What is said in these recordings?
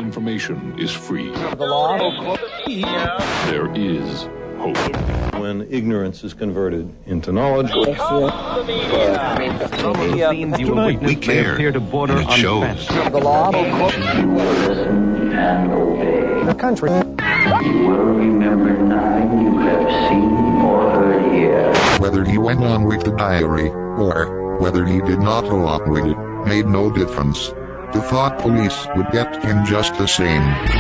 information is free. The law. There is hope. When ignorance is converted into knowledge. We care, and it shows. The law. You will listen and obey. The country. You will remember nothing you have seen or heard here. Whether he went on with the diary, or whether he did not go on with it, made no difference. The thought police would get him just the same.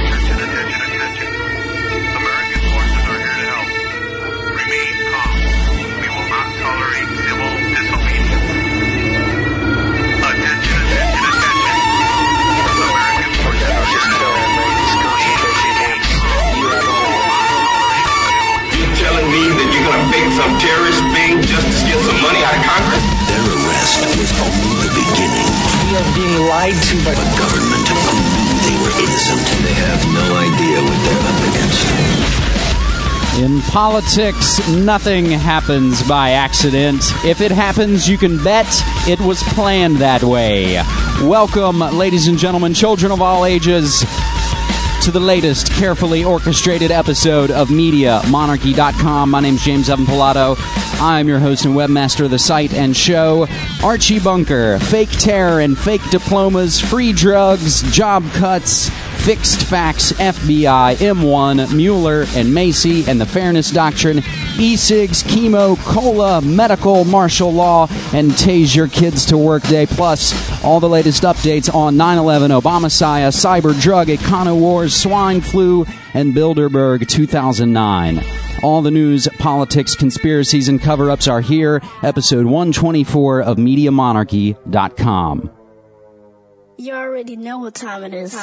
Some terrorist being just to get some money out of Congress? Their arrest was only the beginning. We are being lied to by the government who knew they were innocent. They have no idea what they're up against. In politics, nothing happens by accident. If it happens, you can bet it was planned that way. Welcome, ladies and gentlemen, children of all ages, to the latest carefully orchestrated episode of MediaMonarchy.com. My name's James Evan Pilato. I'm your host and webmaster of the site and show. Archie Bunker, fake terror and fake diplomas, free drugs, job cuts, fixed facts, FBI, M1, Mueller and Macy and the Fairness Doctrine, e-cigs, chemo, cola, medical, martial law, and tase your kids to work day, plus all the latest updates on 9/11, Obamasiah, cyber drug, econo wars, swine flu, and Bilderberg 2009. All the news, politics, conspiracies, and cover-ups are here. Episode 124 of MediaMonarchy.com. You already know what time it is.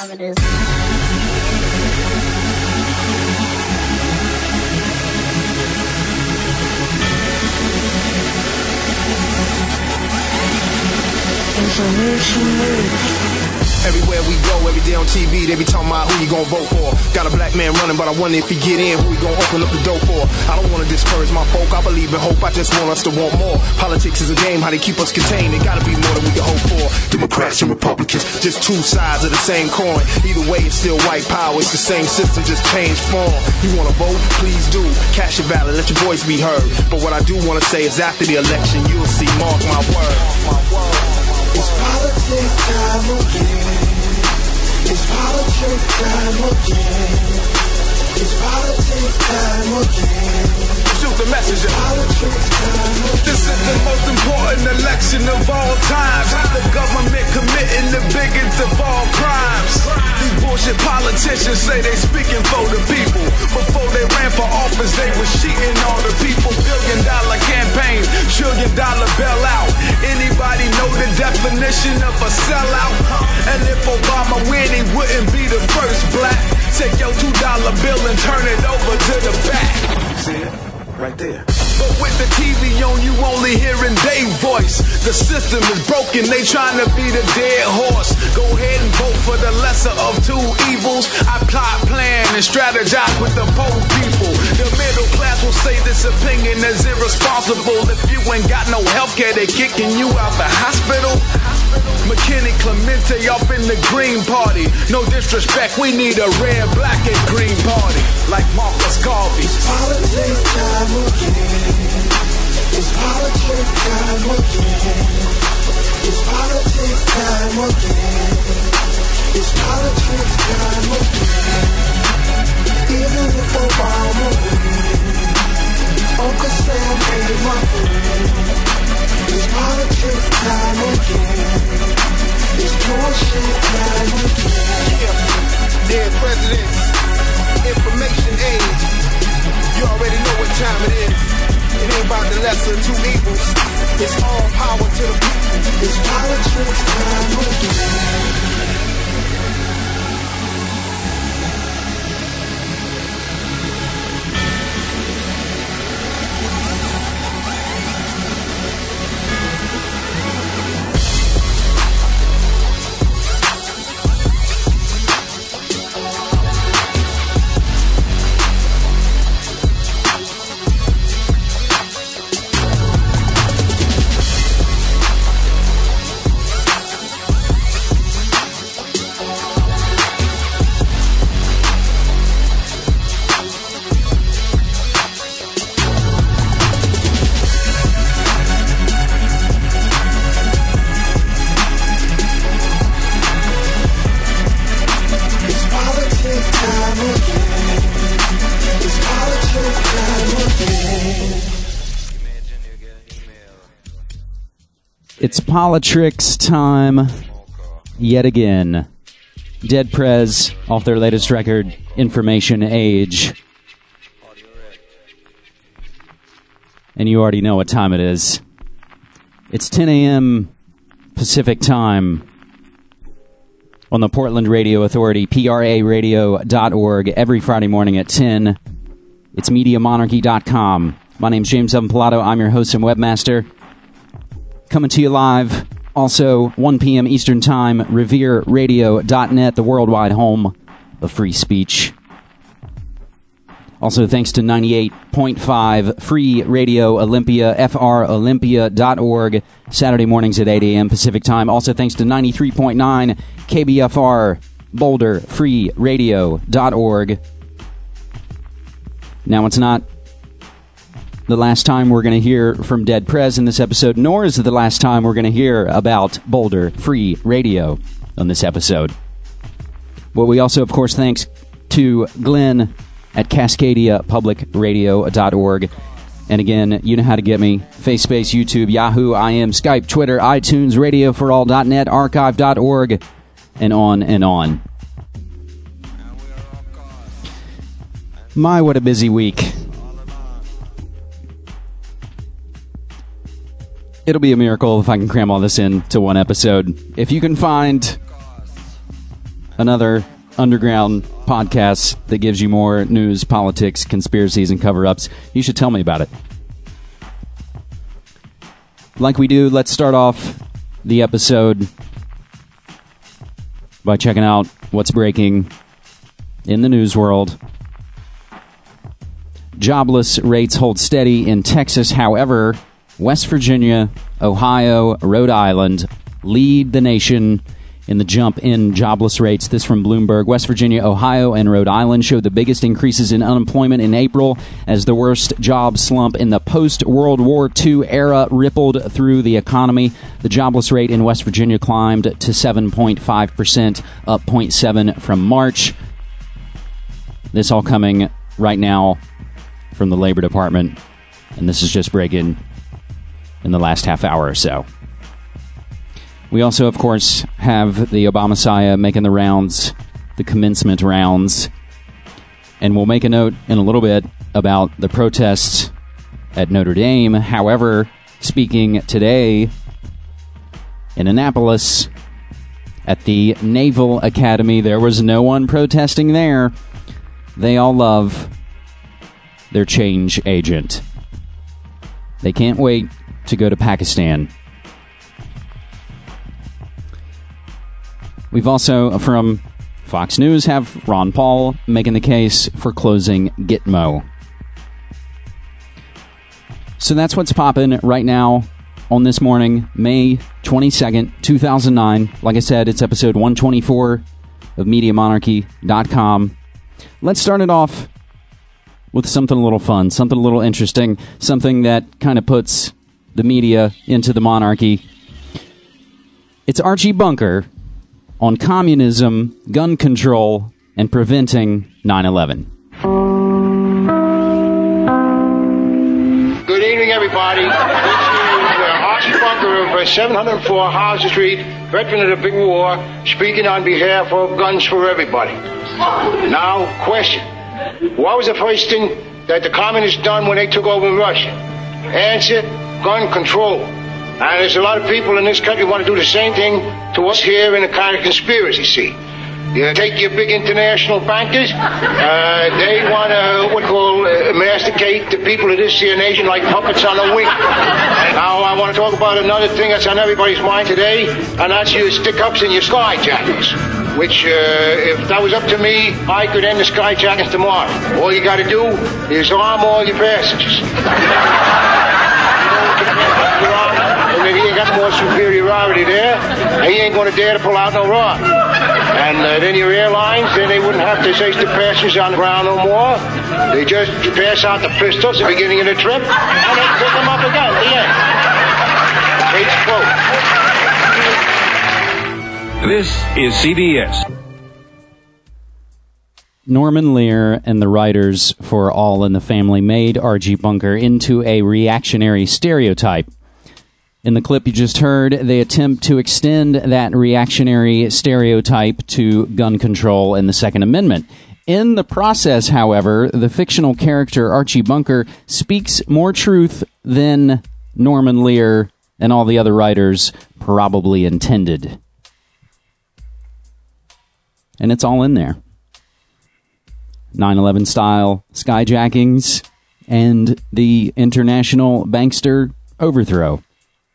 Information news. Everywhere we go, every day on TV, they be talking about who you gonna vote for. Got a black man running, but I wonder if he get in, who we gonna open up the door for. I don't wanna discourage my folk, I believe in hope, I just want us to want more. Politics is a game, how they keep us contained, it gotta be more than we can hope for. Democrats and Republicans, just two sides of the same coin. Either way, it's still white power, it's the same system, just changed form. You wanna vote? Please do. Cast your ballot, let your voice be heard. But what I do wanna say is after the election, you'll see, mark my word. It's politics time again. It's politics time again. It's politics time again. Shoot the messenger. Politics time again. This is the most important election of all time. The government committing the biggest of all crimes. These bullshit politicians say they speaking for the people. Before they ran for office, they was cheating all the people. $1 billion campaign, $1 trillion bailout. Anybody know the definition of a sellout? And if Obama win, he wouldn't be the first black. Take your $2 bill and turn it over to the back. You see it? Right there. But with the TV on, you only hearing their voice. The system is broken, they trying to be the dead horse. Go ahead and vote for the lesser of two evils. I plot, plan, and strategize with the poor people. The middle class will say this opinion is irresponsible. If you ain't got no healthcare, they kicking you out the hospital. McKinney, Clemente off in the Green Party. No disrespect, we need a red, black, and green party. Like Marcus Garvey. It's politics time again. It's politics time again. It's politics time again. It's politics time again. Even if Obama wins, Uncle Sam ain't my friend. It's politics time again. It's bullshit time again. Dear presidents, information age. You already know what time it is. It ain't about the lesser two evils. It's all power to the people. It's politics time again. It's Politricks time yet again. Dead Prez off their latest record, Information Age. And you already know what time it is. It's 10 a.m. Pacific time on the Portland Radio Authority, PRAradio.org, every Friday morning at 10. It's MediaMonarchy.com. My name's James Evan Pilato. I'm your host and webmaster. Coming to you live, also 1 p.m. Eastern Time, RevereRadio.net, the worldwide home of free speech. Also thanks to 98.5 Free Radio Olympia, FROlympia.org, Saturday mornings at 8 a.m. Pacific Time. Also thanks to 93.9 KBFR, Boulder, FreeRadio.org. Now it's not the last time we're going to hear from Dead Prez in this episode, nor is it the last time we're going to hear about Boulder Free Radio on this episode. But we also, of course, thanks to Glenn at CascadiaPublicRadio.org. And again, you know how to get me. FaceSpace, YouTube, Yahoo, IM, Skype, Twitter, iTunes, RadioForAll.net, Archive.org, and on and on. My, what a busy week. It'll be a miracle if I can cram all this into one episode. If you can find another underground podcast that gives you more news, politics, conspiracies, and cover-ups, you should tell me about it. Like we do, let's start off the episode by checking out what's breaking in the news world. Jobless rates hold steady in Texas. However, West Virginia, Ohio, Rhode Island lead the nation in the jump in jobless rates. This from Bloomberg. West Virginia, Ohio, and Rhode Island showed the biggest increases in unemployment in April as the worst job slump in the post-World War II era rippled through the economy. The jobless rate in West Virginia climbed to 7.5%, up 0.7 from March. This all coming right now from the Labor Department, and this is just breaking in the last half hour or so. We also, of course, have the Obama-Messiah making the rounds, the commencement rounds. And we'll make a note in a little bit about the protests at Notre Dame. However, speaking today in Annapolis at the Naval Academy, there was no one protesting there. They all love their change agent. They can't wait to go to Pakistan. We've also, from Fox News, have Ron Paul making the case for closing Gitmo. So that's what's popping right now on this morning, May 22nd, 2009. Like I said, it's episode 124 of MediaMonarchy.com. Let's start it off with something a little fun, something a little interesting, something that kind of puts the media into the monarchy. It's Archie Bunker on communism, gun control, and preventing 9/11. Good evening, everybody. This is Archie Bunker of 704 Houser Street, veteran of the big war, speaking on behalf of Guns for Everybody. Now, question. What was the first thing that the communists done when they took over Russia? Answer, gun control. And there's a lot of people in this country who want to do the same thing to us here in a kind of conspiracy, see. You take your big international bankers, they want to, masticate the people of this here nation like puppets on a wing. Now, I want to talk about another thing that's on everybody's mind today, and that's your stick-ups and your skyjackings. Which, if that was up to me, I could end the skyjackings tomorrow. All you got to do is arm all your passengers. And if he ain't got more superiority there, he ain't going to dare to pull out no rod. And then your airlines, then they wouldn't have to chase the passengers on the ground no more. They just pass out the pistols at the beginning of the trip, and then pick them up again at the end. Case closed. This is CBS. Norman Lear and the writers for All in the Family made Archie Bunker into a reactionary stereotype. In the clip you just heard, they attempt to extend that reactionary stereotype to gun control and the Second Amendment. In the process, however, the fictional character Archie Bunker speaks more truth than Norman Lear and all the other writers probably intended. And it's all in there. 9/11 style skyjackings and the international bankster overthrow.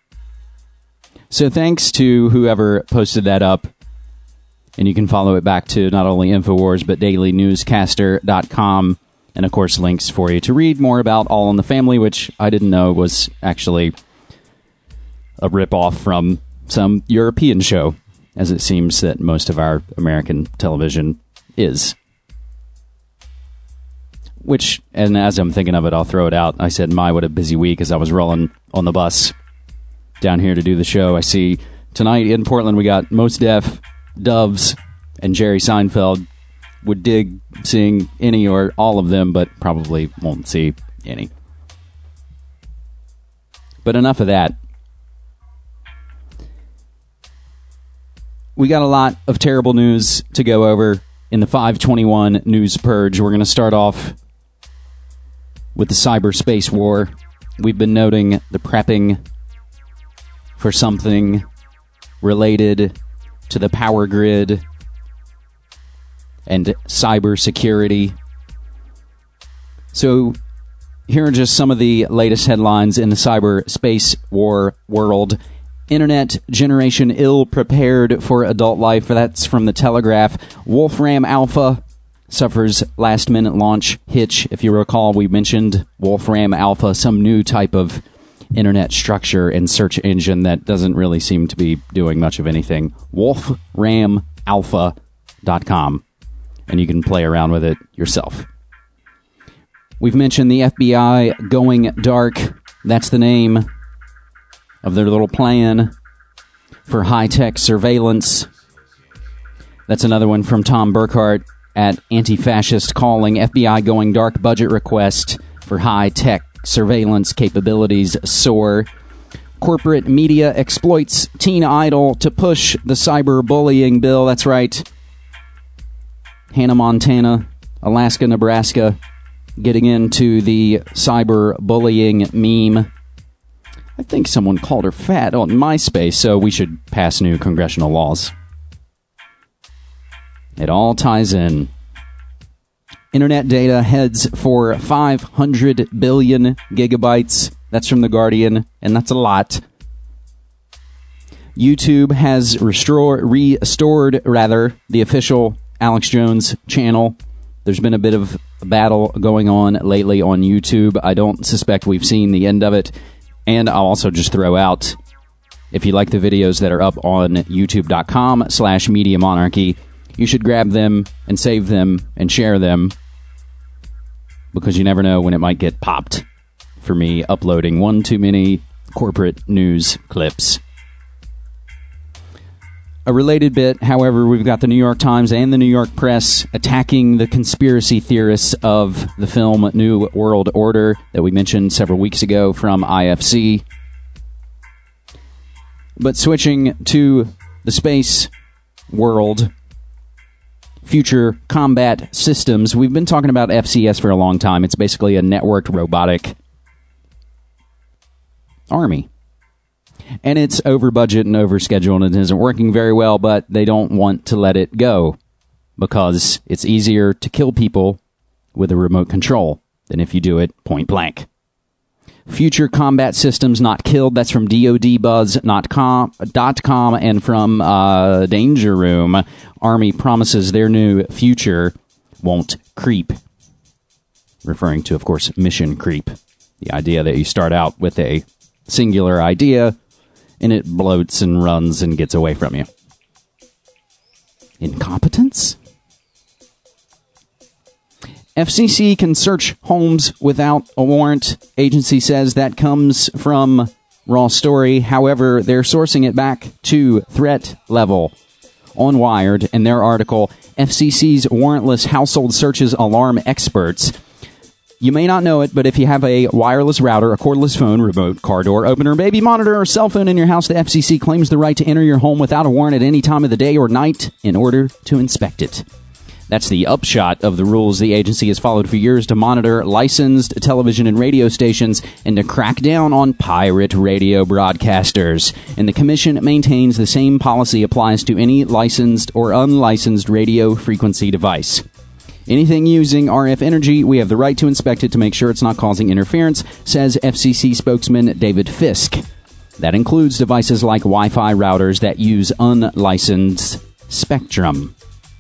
So thanks to whoever posted that up. And you can follow it back to not only InfoWars, but dailynewscaster.com. And, of course, links for you to read more about All in the Family, which I didn't know was actually a ripoff from some European show, as it seems that most of our American television is. Which, and as I'm thinking of it, I'll throw it out. I said, what a busy week as I was rolling on the bus down here to do the show. I see tonight in Portland we got Mos Def, Doves, and Jerry Seinfeld. Would dig seeing any or all of them, but probably won't see any. But enough of that. We got a lot of terrible news to go over in the 521 News Purge. We're going to start off with the cyberspace war. We've been noting the prepping for something related to the power grid and cybersecurity. So here are just some of the latest headlines in the cyberspace war world. Internet generation ill-prepared for adult life. That's from the Telegraph. Wolfram Alpha suffers last-minute launch hitch. If you recall, we mentioned Wolfram Alpha, some new type of internet structure and search engine that doesn't really seem to be doing much of anything. WolframAlpha.com. And you can play around with it yourself. We've mentioned the FBI going dark. That's the name of their little plan for high-tech surveillance. That's another one from Tom Burkhart at Anti-Fascist Calling. FBI going dark budget request for high-tech surveillance capabilities soar. Corporate media exploits Teen Idol to push the cyberbullying bill. That's right. Hannah Montana, Alaska, Nebraska, getting into the cyberbullying meme. I think someone called her fat on MySpace, so we should pass new congressional laws. It all ties in. Internet data heads for 500 billion gigabytes. That's from The Guardian, and that's a lot. YouTube has restored the official Alex Jones channel. There's been a bit of a battle going on lately on YouTube. I don't suspect we've seen the end of it. And I'll also just throw out, if you like the videos that are up on youtube.com/Media Monarchy, you should grab them and save them and share them, because you never know when it might get popped for me uploading one too many corporate news clips. A related bit, however, we've got the New York Times and the New York Press attacking the conspiracy theorists of the film New World Order that we mentioned several weeks ago from IFC. But switching to the space world, future combat systems, we've been talking about FCS for a long time. It's basically a networked robotic army. And it's over budget and over scheduled and it isn't working very well, but they don't want to let it go because it's easier to kill people with a remote control than if you do it point blank. Future combat systems not killed. That's from DoDBuzz.com and from Danger Room. Army promises their new future won't creep. Referring to, of course, mission creep. The idea that you start out with a singular idea and it bloats and runs and gets away from you. Incompetence? FCC can search homes without a warrant. Agency says that comes from Raw Story. However, they're sourcing it back to threat level on Wired in their article, FCC's warrantless household searches alarm experts. You may not know it, but if you have a wireless router, a cordless phone, remote car door opener, baby monitor, or cell phone in your house, the FCC claims the right to enter your home without a warrant at any time of the day or night in order to inspect it. That's the upshot of the rules the agency has followed for years to monitor licensed television and radio stations and to crack down on pirate radio broadcasters. And the commission maintains the same policy applies to any licensed or unlicensed radio frequency device. Anything using RF energy, we have the right to inspect it to make sure it's not causing interference, says FCC spokesman David Fisk. That includes devices like Wi-Fi routers that use unlicensed spectrum.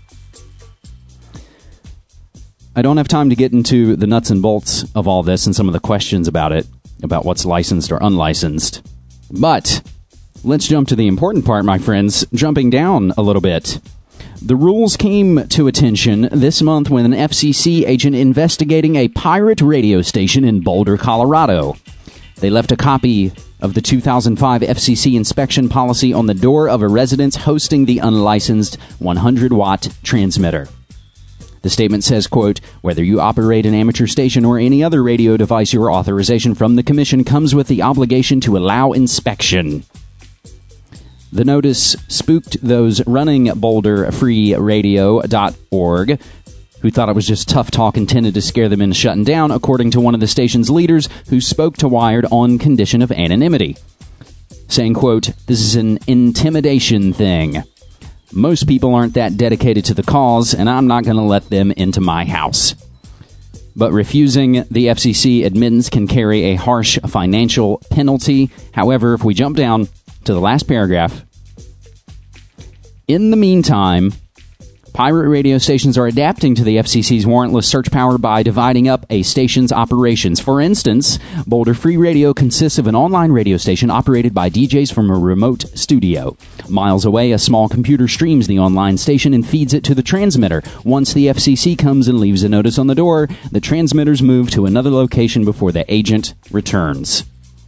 I don't have time to get into the nuts and bolts of all this and some of the questions about it, about what's licensed or unlicensed. But let's jump to the important part, my friends, jumping down a little bit. The rules came to attention this month when an FCC agent investigating a pirate radio station in Boulder, Colorado. They left a copy of the 2005 FCC inspection policy on the door of a residence hosting the unlicensed 100-watt transmitter. The statement says, quote, whether you operate an amateur station or any other radio device, your authorization from the commission comes with the obligation to allow inspection. The notice spooked those running BoulderFreeRadio.org, who thought it was just tough talk intended to scare them into shutting down, according to one of the station's leaders who spoke to Wired on condition of anonymity, saying, quote, this is an intimidation thing. Most people aren't that dedicated to the cause, and I'm not going to let them into my house. But refusing the FCC admittance can carry a harsh financial penalty. However, if we jump down to the last paragraph, in the meantime, pirate radio stations are adapting to the FCC's warrantless search power by dividing up a station's operations. For instance, Boulder Free Radio consists of an online radio station operated by DJs from a remote studio. Miles away, a small computer streams the online station and feeds it to the transmitter. Once the FCC comes and leaves a notice on the door, the transmitters move to another location before the agent returns.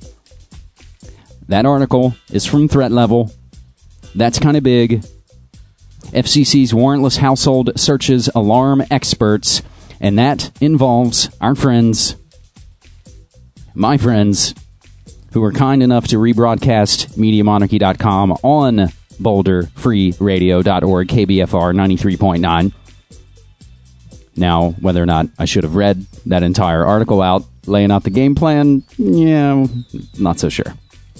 That article is from Threat Level. That's kind of big. FCC's warrantless household searches alarm experts, and that involves our friends, my friends, who were kind enough to rebroadcast MediaMonarchy.com on BoulderFreeRadio.org, KBFR 93.9. Now, whether or not I should have read that entire article out, laying out the game plan, yeah, not so sure.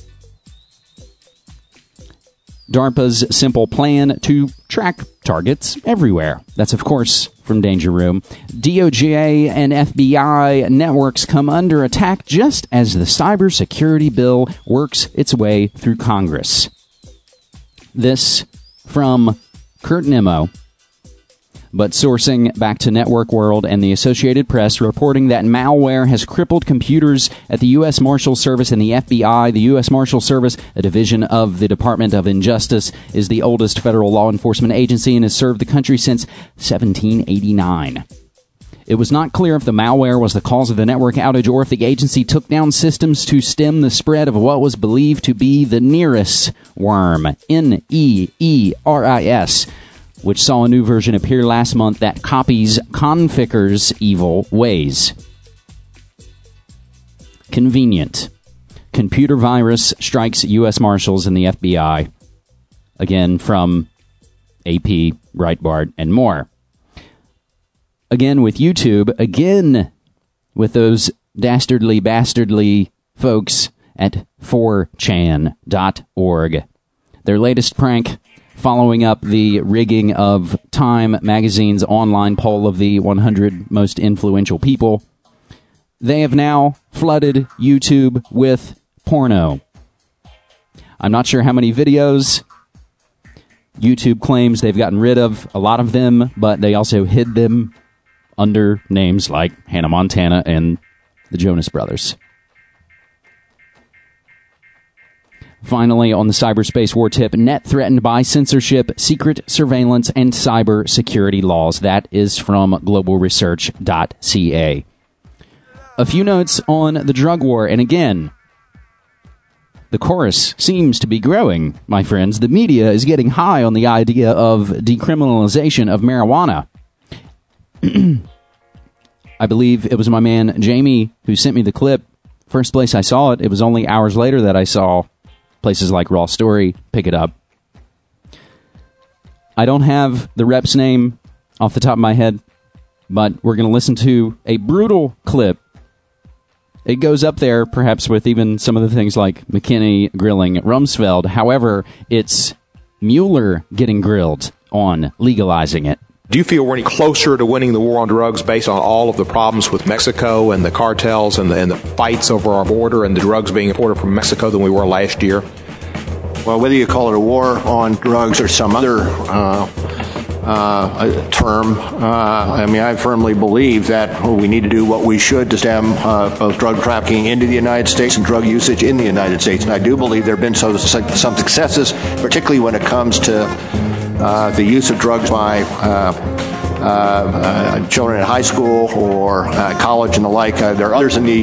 DARPA's simple plan to track targets everywhere. That's, of course, from Danger Room. DOJ and FBI networks come under attack just as the cybersecurity bill works its way through Congress. This from Kurt Nimmo, but sourcing back to Network World and the Associated Press, reporting that malware has crippled computers at the U.S. Marshal Service and the FBI. The U.S. Marshal Service, a division of the Department of Injustice, is the oldest federal law enforcement agency and has served the country since 1789. It was not clear if the malware was the cause of the network outage or if the agency took down systems to stem the spread of what was believed to be the Nereis worm, Neeris, which saw a new version appear last month that copies Conficker's evil ways. Convenient. Computer virus strikes U.S. Marshals and the FBI. Again, from AP, Breitbart, and more. Again with YouTube. Again with those bastardly folks at 4chan.org. Their latest prank, following up the rigging of Time magazine's online poll of the 100 most influential people. They have now flooded YouTube with porno. I'm not sure how many videos. YouTube claims they've gotten rid of a lot of them, but they also hid them under names like Hannah Montana and the Jonas Brothers. Finally, on the cyberspace war tip, net threatened by censorship, secret surveillance, and cyber security laws. That is from globalresearch.ca. A few notes on the drug war, and again, the chorus seems to be growing, my friends. The media is getting high on the idea of decriminalization of marijuana. I believe it was my man Jamie who sent me the clip. First place I saw it, it was only hours later that I saw places like Raw Story pick it up. I don't have the rep's name off the top of my head, but we're going to listen to a brutal clip. It goes up there, perhaps with even some of the things like McKinney grilling Rumsfeld. However, it's Mueller getting grilled on legalizing it. Do you feel we're any closer to winning the war on drugs based on all of the problems with Mexico and the cartels and the fights over our border and the drugs being imported from Mexico than we were last year? Well, whether you call it a war on drugs or some other term, I firmly believe that we need to do what we should to stem both drug trafficking into the United States and drug usage in the United States. And I do believe there have been some successes, particularly when it comes to the use of drugs by children in high school or college and the like. There are others in the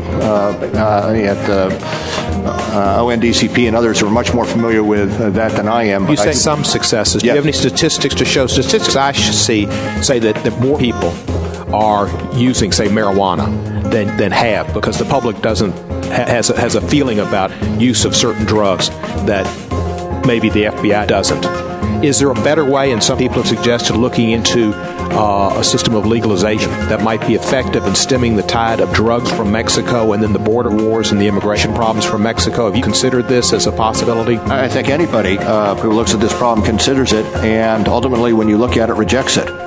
ONDCP and others who are much more familiar with that than I am. You say some successes. Yeah. Do you have any statistics to show? Statistics I see say that more people are using, say, marijuana than have, because the public has a feeling about use of certain drugs that maybe the FBI doesn't. Is there a better way, and some people have suggested looking into a system of legalization that might be effective in stemming the tide of drugs from Mexico and then the border wars and the immigration problems from Mexico? Have you considered this as a possibility? I think anybody who looks at this problem considers it, and ultimately when you look at it, rejects it.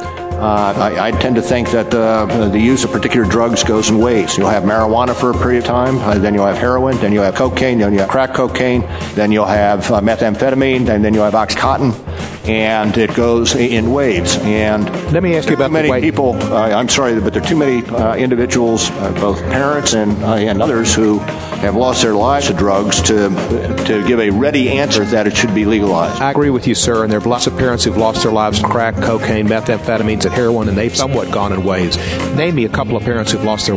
I tend to think that the use of particular drugs goes in waves. You'll have marijuana for a period of time, then you'll have heroin, then you'll have cocaine, then you'll have crack cocaine, then you'll have methamphetamine, and then you'll have Oxycontin, and it goes in waves. And let me ask you about too many people. I'm sorry, but there are too many individuals, both parents and others, who have lost their lives to drugs to give a ready answer that it should be legalized. I agree with you, sir, and there are lots of parents who've lost their lives to crack, cocaine, methamphetamines, and heroin, and they've somewhat gone in waves. Name me a couple of parents who've lost their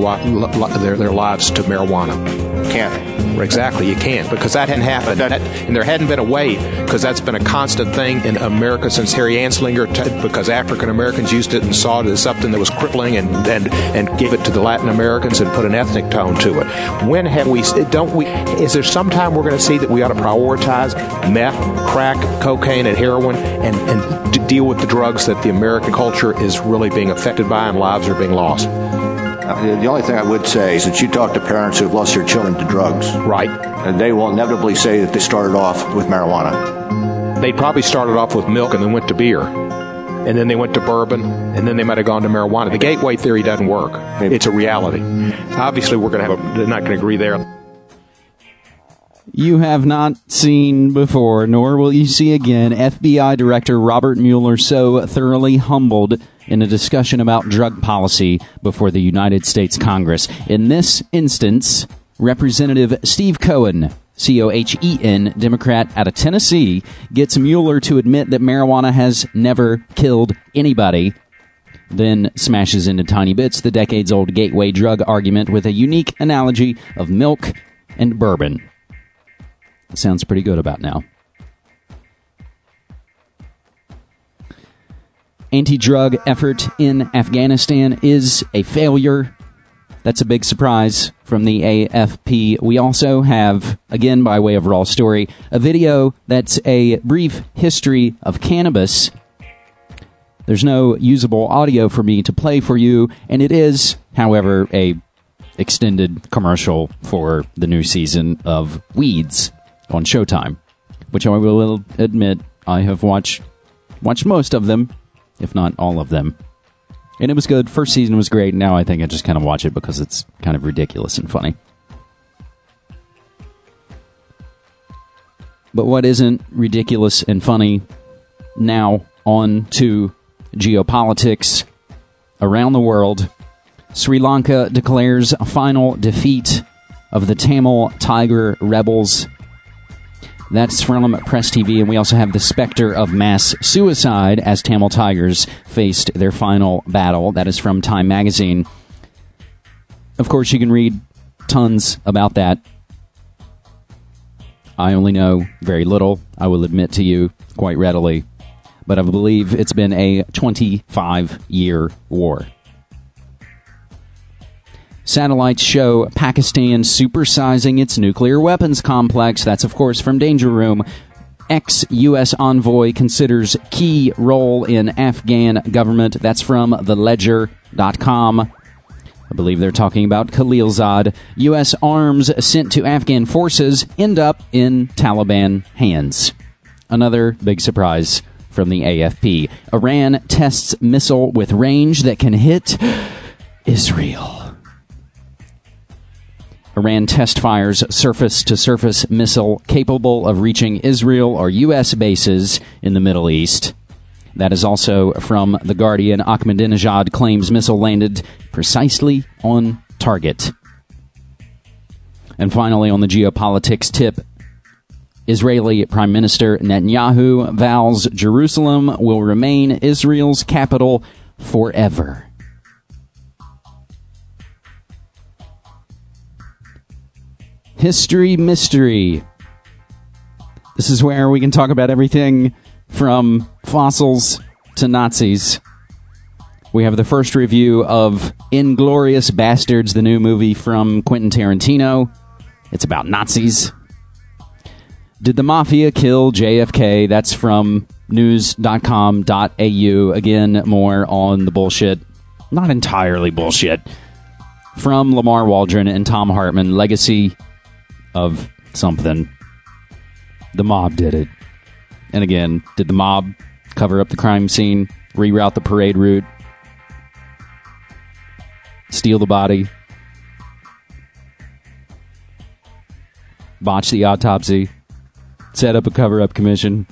lives to marijuana. Can't. Exactly, you can't, because that hadn't happened. And there hadn't been a wave, because that's been a constant thing in America since Harry Anslinger, because African Americans used it and saw it as something that was crippling and gave it to the Latin Americans and put an ethnic tone to it. When have we, is there some time we're going to see that we ought to prioritize meth, crack, cocaine, and heroin and to deal with the drugs that the American culture is really being affected by and lives are being lost? The only thing I would say is that you talk to parents who have lost their children to drugs. Right. And they will inevitably say that they started off with marijuana. They probably started off with milk and then went to beer. And then they went to bourbon, and then they might have gone to marijuana. The gateway theory doesn't work. It's a reality. Obviously, we're not going to agree there. You have not seen before, nor will you see again, FBI Director Robert Mueller so thoroughly humbled in a discussion about drug policy before the United States Congress. In this instance, Representative Steve Cohen, C-O-H-E-N, Democrat out of Tennessee, gets Mueller to admit that marijuana has never killed anybody, then smashes into tiny bits the decades-old gateway drug argument with a unique analogy of milk and bourbon. Sounds pretty good about now. Anti-drug effort in Afghanistan is a failure. That's a big surprise from the AFP. We also have, again by way of Raw Story, a video that's a brief history of cannabis. There's no usable audio for me to play for you, and it is, however, a extended commercial for the new season of Weeds on Showtime, which I will admit I have watched most of them, if not all of them. And it was good. First season was great. Now I think I just kind of watch it because it's kind of ridiculous and funny. But what isn't ridiculous and funny? Now on to geopolitics around the world. Sri Lanka declares a final defeat of the Tamil Tiger rebels. That's from Press TV, and we also have the specter of mass suicide as Tamil Tigers faced their final battle. That is from Time Magazine. Of course, you can read tons about that. I only know very little, I will admit to you quite readily, but I believe it's been a 25-year war. Satellites show Pakistan supersizing its nuclear weapons complex. That's, of course, from Danger Room. Ex-U.S. envoy considers key role in Afghan government. That's from TheLedger.com. I believe they're talking about Khalilzad. U.S. arms sent to Afghan forces end up in Taliban hands. Another big surprise from the AFP. Iran tests missile with range that can hit Israel. Iran test fires surface-to-surface missile capable of reaching Israel or U.S. bases in the Middle East. That is also from The Guardian. Ahmadinejad claims missile landed precisely on target. And finally, on the geopolitics tip, Israeli Prime Minister Netanyahu vows Jerusalem will remain Israel's capital forever. History Mystery. This is where we can talk about everything from fossils to Nazis. We have the first review of Inglourious Bastards, the new movie from Quentin Tarantino. It's about Nazis. Did the Mafia kill JFK? That's from news.com.au. Again, more on the bullshit. Not entirely bullshit. From Lamar Waldron and Tom Hartman, Legacy of something. The mob did it. And again, did the mob cover up the crime scene, reroute the parade route, steal the body, botch the autopsy, set up a cover-up commission?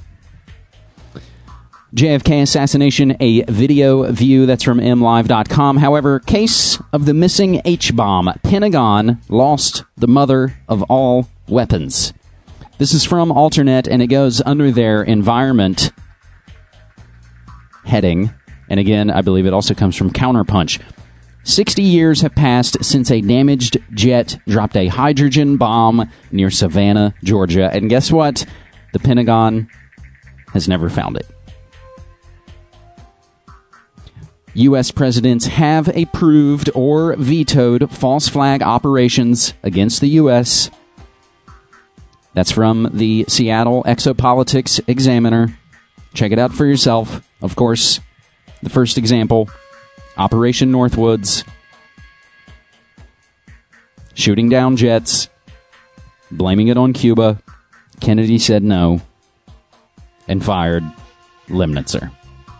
JFK assassination, a video view. That's from MLive.com. However, case of the missing H-bomb. Pentagon lost the mother of all weapons. This is from Alternet, and it goes under their environment heading. And again, I believe it also comes from Counterpunch. 60 years have passed since a damaged jet dropped a hydrogen bomb near Savannah, Georgia. And guess what? The Pentagon has never found it. U.S. presidents have approved or vetoed false flag operations against the U.S. That's from the Seattle Exopolitics Examiner. Check it out for yourself. Of course, the first example, Operation Northwoods. Shooting down jets, blaming it on Cuba. Kennedy said no, and fired Lemnitzer.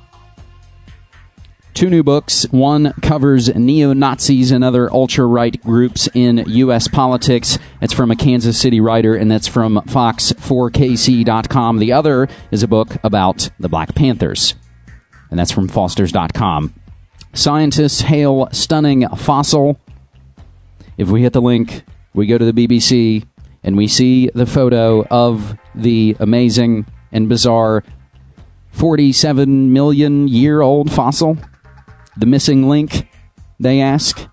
2 new books. One covers neo-Nazis and other ultra-right groups in U.S. politics. It's from a Kansas City writer, and that's from Fox4KC.com. The other is a book about the Black Panthers, and that's from Fosters.com. Scientists hail stunning fossil. If we hit the link, we go to the BBC, and we see the photo of the amazing and bizarre 47-million-year-old fossil. The missing link, they ask.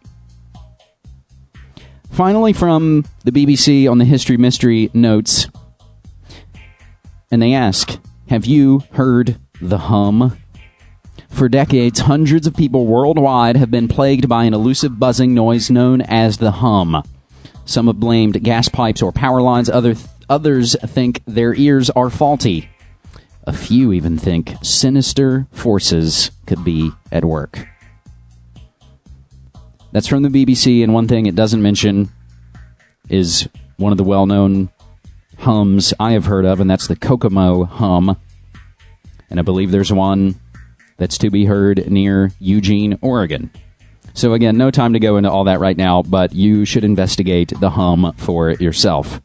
Finally, from the BBC on the History Mystery notes, and they ask, have you heard the hum? For decades, hundreds of people worldwide have been plagued by an elusive buzzing noise known as the hum. Some have blamed gas pipes or power lines. Others think their ears are faulty. A few even think sinister forces could be at work. That's from the BBC, and one thing it doesn't mention is one of the well-known hums I have heard of, and that's the Kokomo hum. And I believe there's one that's to be heard near Eugene, Oregon. So again, no time to go into all that right now, but you should investigate the hum for yourself.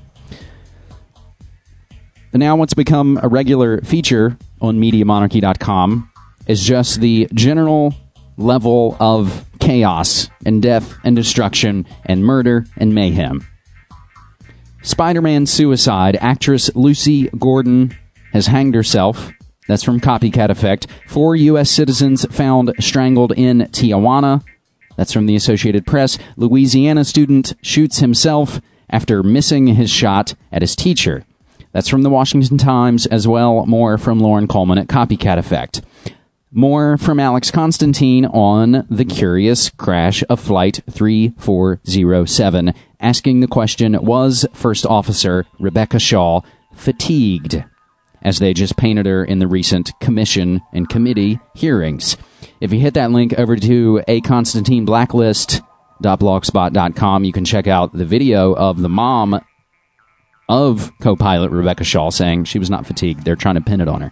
And now what's become a regular feature on MediaMonarchy.com is just the general level of chaos and death and destruction and murder and mayhem. Spider-Man suicide. Actress Lucy Gordon has hanged herself. That's from Copycat Effect. 4 U.S. citizens found strangled in Tijuana. That's from the Associated Press. Louisiana student shoots himself after missing his shot at his teacher. That's from the Washington Times as well. More from Lauren Coleman at Copycat Effect. More from Alex Constantine on the curious crash of Flight 3407, asking the question, was First Officer Rebecca Shaw fatigued? As they just painted her in the recent commission and committee hearings. If you hit that link over to aconstantineblacklist.blogspot.com, you can check out the video of the mom of co-pilot Rebecca Shaw saying she was not fatigued. They're trying to pin it on her.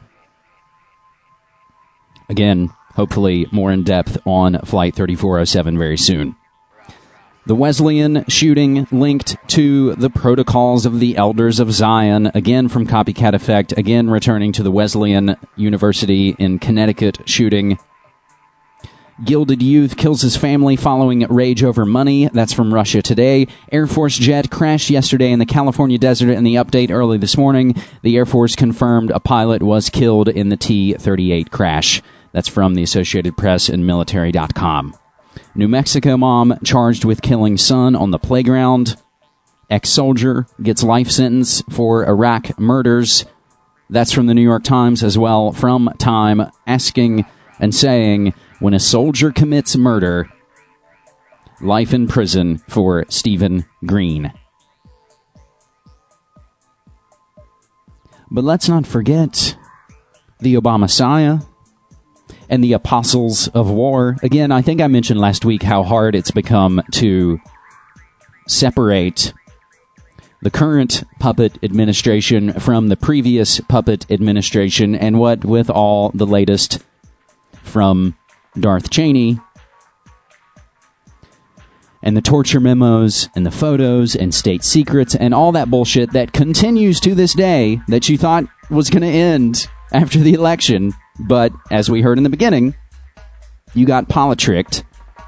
Again, hopefully more in depth on Flight 3407 very soon. The Wesleyan shooting linked to the Protocols of the Elders of Zion, again from Copycat Effect, again returning to the Wesleyan University in Connecticut shooting. Gilded youth kills his family following rage over money. That's from Russia Today. Air Force jet crashed yesterday in the California desert. In the update early this morning, the Air Force confirmed a pilot was killed in the T-38 crash. That's from the Associated Press and Military.com. New Mexico mom charged with killing son on the playground. Ex-soldier gets life sentence for Iraq murders. That's from the New York Times as well, from Time, asking and saying, when a soldier commits murder, life in prison for Stephen Green. But let's not forget the Obama-Messiah and the apostles of war. Again, I think I mentioned last week how hard it's become to separate the current puppet administration from the previous puppet administration, and what with all the latest from Darth Cheney and the torture memos and the photos and state secrets and all that bullshit that continues to this day that you thought was going to end after the election. But as we heard in the beginning, you got politricked.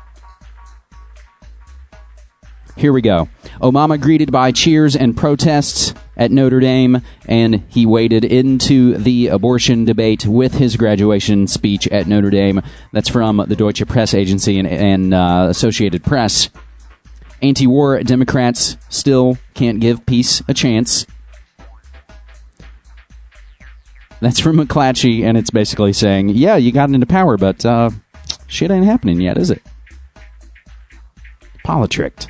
Here we go. Obama greeted by cheers and protests at Notre Dame, and he waded into the abortion debate with his graduation speech at Notre Dame. That's from the Deutsche Press Agency and Associated Press. Anti-war Democrats still can't give peace a chance. That's from McClatchy, and it's basically saying, yeah, you got into power, but shit ain't happening yet, is it? Politricked.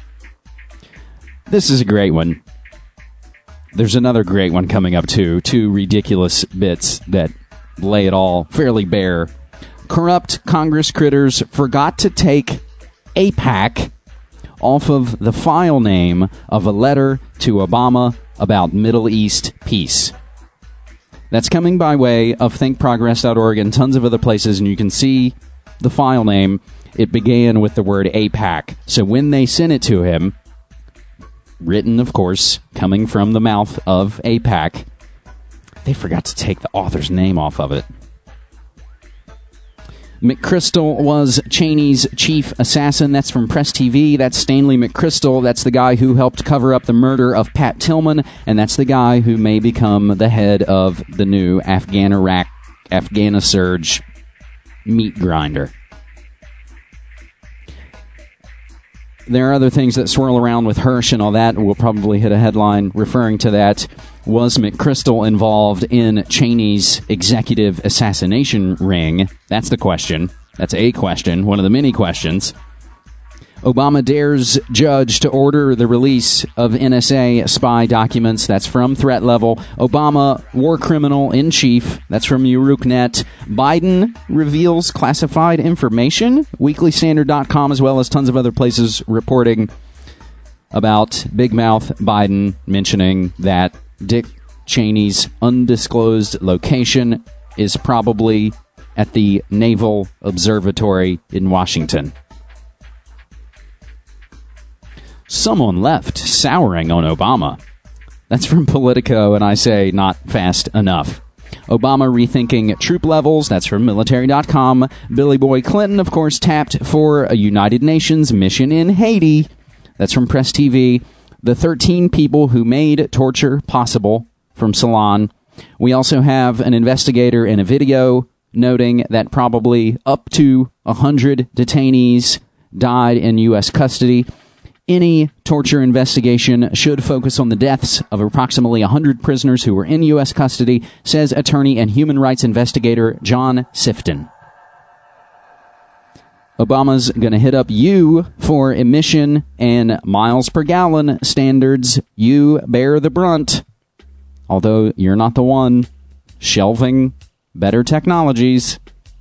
This is a great one. There's another great one coming up, too. Two ridiculous bits that lay it all fairly bare. Corrupt Congress critters forgot to take AIPAC off of the file name of a letter to Obama about Middle East peace. That's coming by way of thinkprogress.org and tons of other places, and you can see the file name. It began with the word AIPAC. So when they sent it to him, written, of course, coming from the mouth of AIPAC, they forgot to take the author's name off of it. McChrystal was Cheney's chief assassin. That's from Press TV. That's Stanley McChrystal. That's the guy who helped cover up the murder of Pat Tillman, and that's the guy who may become the head of the new Afghanisurge meat grinder. There are other things that swirl around with Hirsch and all that. We'll probably hit a headline referring to that. Was McChrystal involved in Cheney's executive assassination ring? That's the question. That's a question, one of the many questions. Obama dares judge to order the release of NSA spy documents. That's from Threat Level. Obama, war criminal in chief. That's from Uruknet. Biden reveals classified information. WeeklyStandard.com, as well as tons of other places reporting about Big Mouth Biden mentioning that Dick Cheney's undisclosed location is probably at the Naval Observatory in Washington. Someone left souring on Obama. That's from Politico, and I say not fast enough. Obama rethinking troop levels. That's from Military.com. Billy Boy Clinton, of course, tapped for a United Nations mission in Haiti. That's from Press TV. The 13 people who made torture possible, from Salon. We also have an investigator in a video noting that probably up to 100 detainees died in U.S. custody. Any torture investigation should focus on the deaths of approximately 100 prisoners who were in U.S. custody, says attorney and human rights investigator John Sifton. Obama's going to hit up you for emission and miles per gallon standards. You bear the brunt, although you're not the one shelving better technologies.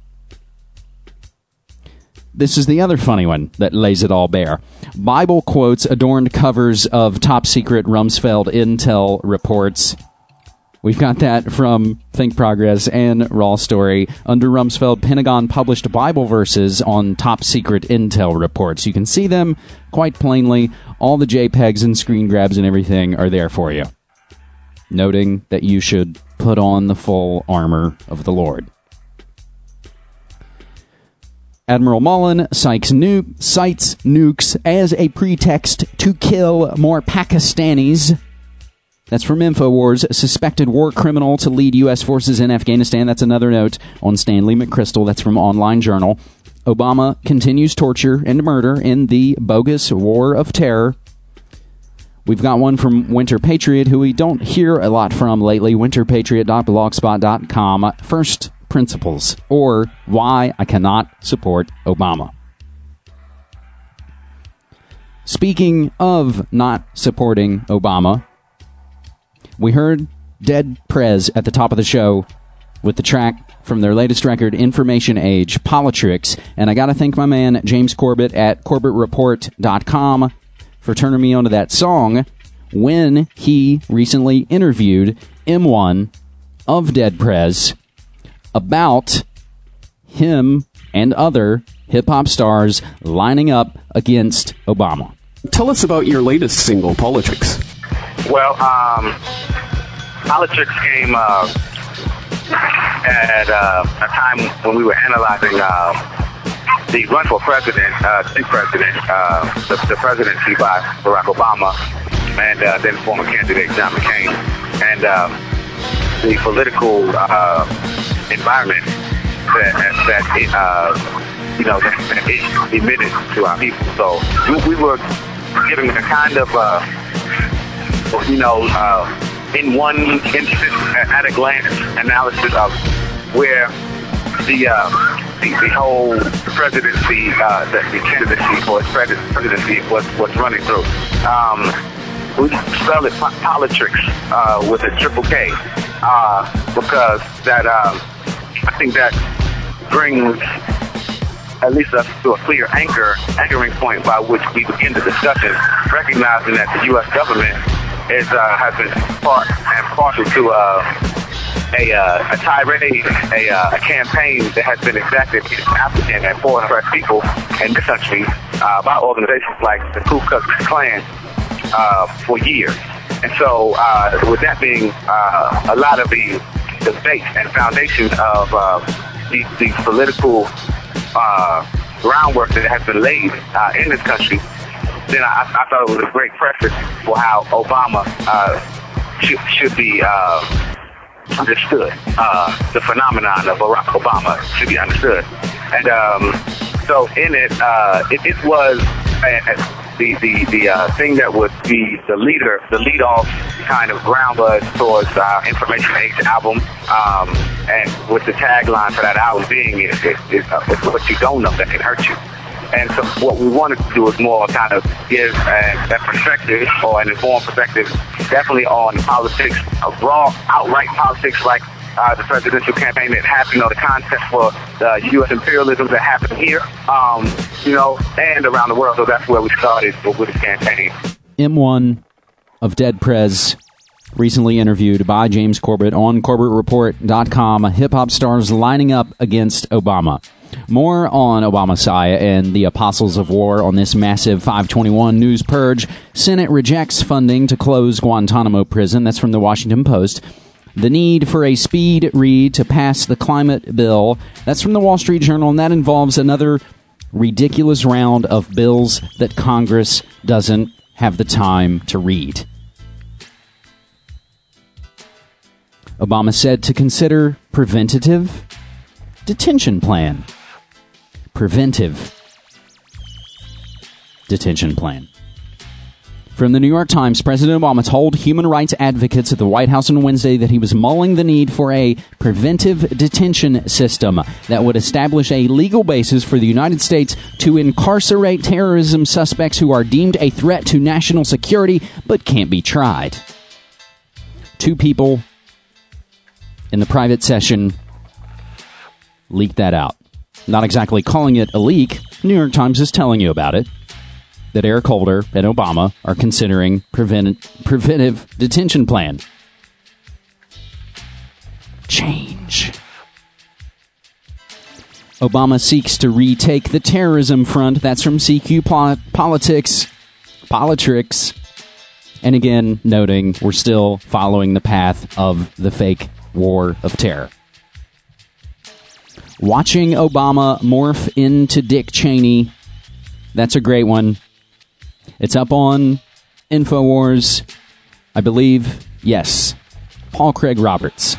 This is the other funny one that lays it all bare. Bible quotes adorned covers of top-secret Rumsfeld intel reports. We've got that from Think Progress and Raw Story. Under Rumsfeld, Pentagon published Bible verses on top-secret intel reports. You can see them quite plainly. All the JPEGs and screen grabs and everything are there for you, noting that you should put on the full armor of the Lord. Admiral Mullen cites nukes as a pretext to kill more Pakistanis. That's from InfoWars. Suspected war criminal to lead U.S. forces in Afghanistan. That's another note on Stanley McChrystal. That's from Online Journal. Obama continues torture and murder in the bogus war of terror. We've got one from Winter Patriot, who we don't hear a lot from lately. winterpatriot.blogspot.com. First principles, or why I cannot support Obama. Speaking of not supporting Obama, we heard Dead Prez at the top of the show with the track from their latest record, Information Age, Politrix. And I got to thank my man, James Corbett at CorbettReport.com for turning me onto that song when he recently interviewed M1 of Dead Prez about him and other hip-hop stars lining up against Obama. Tell us about your latest single, Politrix. Well, Politrix came at a time when we were analyzing the run for president, the presidency by Barack Obama, and then former candidate John McCain, and the political environment that it emitted to our people. So we were giving a kind of in one instance, at a glance, analysis of where the whole presidency, the candidacy for its presidency was running through. We spell it Politrix with a triple K because that I think that brings at least us to a clear anchoring point by which we begin the discussion, recognizing that the U.S. government has been part and partial to a tirade, a campaign that has been exacted against African and foreign oppressed people in this country by organizations like the Ku Klux Klan for years. And so, with that being a lot of the base and foundation of the political groundwork that has been laid in this country, then I thought it was a great precedent for how Obama should be understood. The phenomenon of Barack Obama should be understood. And so in it was the thing that would be the lead-off kind of ground buzz towards our Information Age album, and with the tagline for that album being it's what you don't know that can hurt you. And so what we wanted to do is more kind of give that perspective, or an informed perspective, definitely on politics, raw, outright politics like the presidential campaign that happened, the contest for U.S. imperialism that happened here, and around the world. So that's where we started with this campaign. M1 of Dead Prez, recently interviewed by James Corbett on CorbettReport.com, hip-hop stars lining up against Obama. More on Obama-Messiah and the Apostles of War on this massive 521 news purge. Senate rejects funding to close Guantanamo prison. That's from the Washington Post. The need for a speed read to pass the climate bill. That's from the Wall Street Journal, and that involves another ridiculous round of bills that Congress doesn't have the time to read. Obama said to consider preventative detention plan. Preventive detention plan. From the New York Times, President Obama told human rights advocates at the White House on Wednesday that he was mulling the need for a preventive detention system that would establish a legal basis for the United States to incarcerate terrorism suspects who are deemed a threat to national security but can't be tried. 2 people in the private session leaked that out. Not exactly calling it a leak. New York Times is telling you about it. That Eric Holder and Obama are considering preventive detention plan. Change. Obama seeks to retake the terrorism front. That's from CQ Politics. And again, noting we're still following the path of the fake war of terror. Watching Obama morph into Dick Cheney. That's a great one. It's up on InfoWars. I believe, yes. Paul Craig Roberts.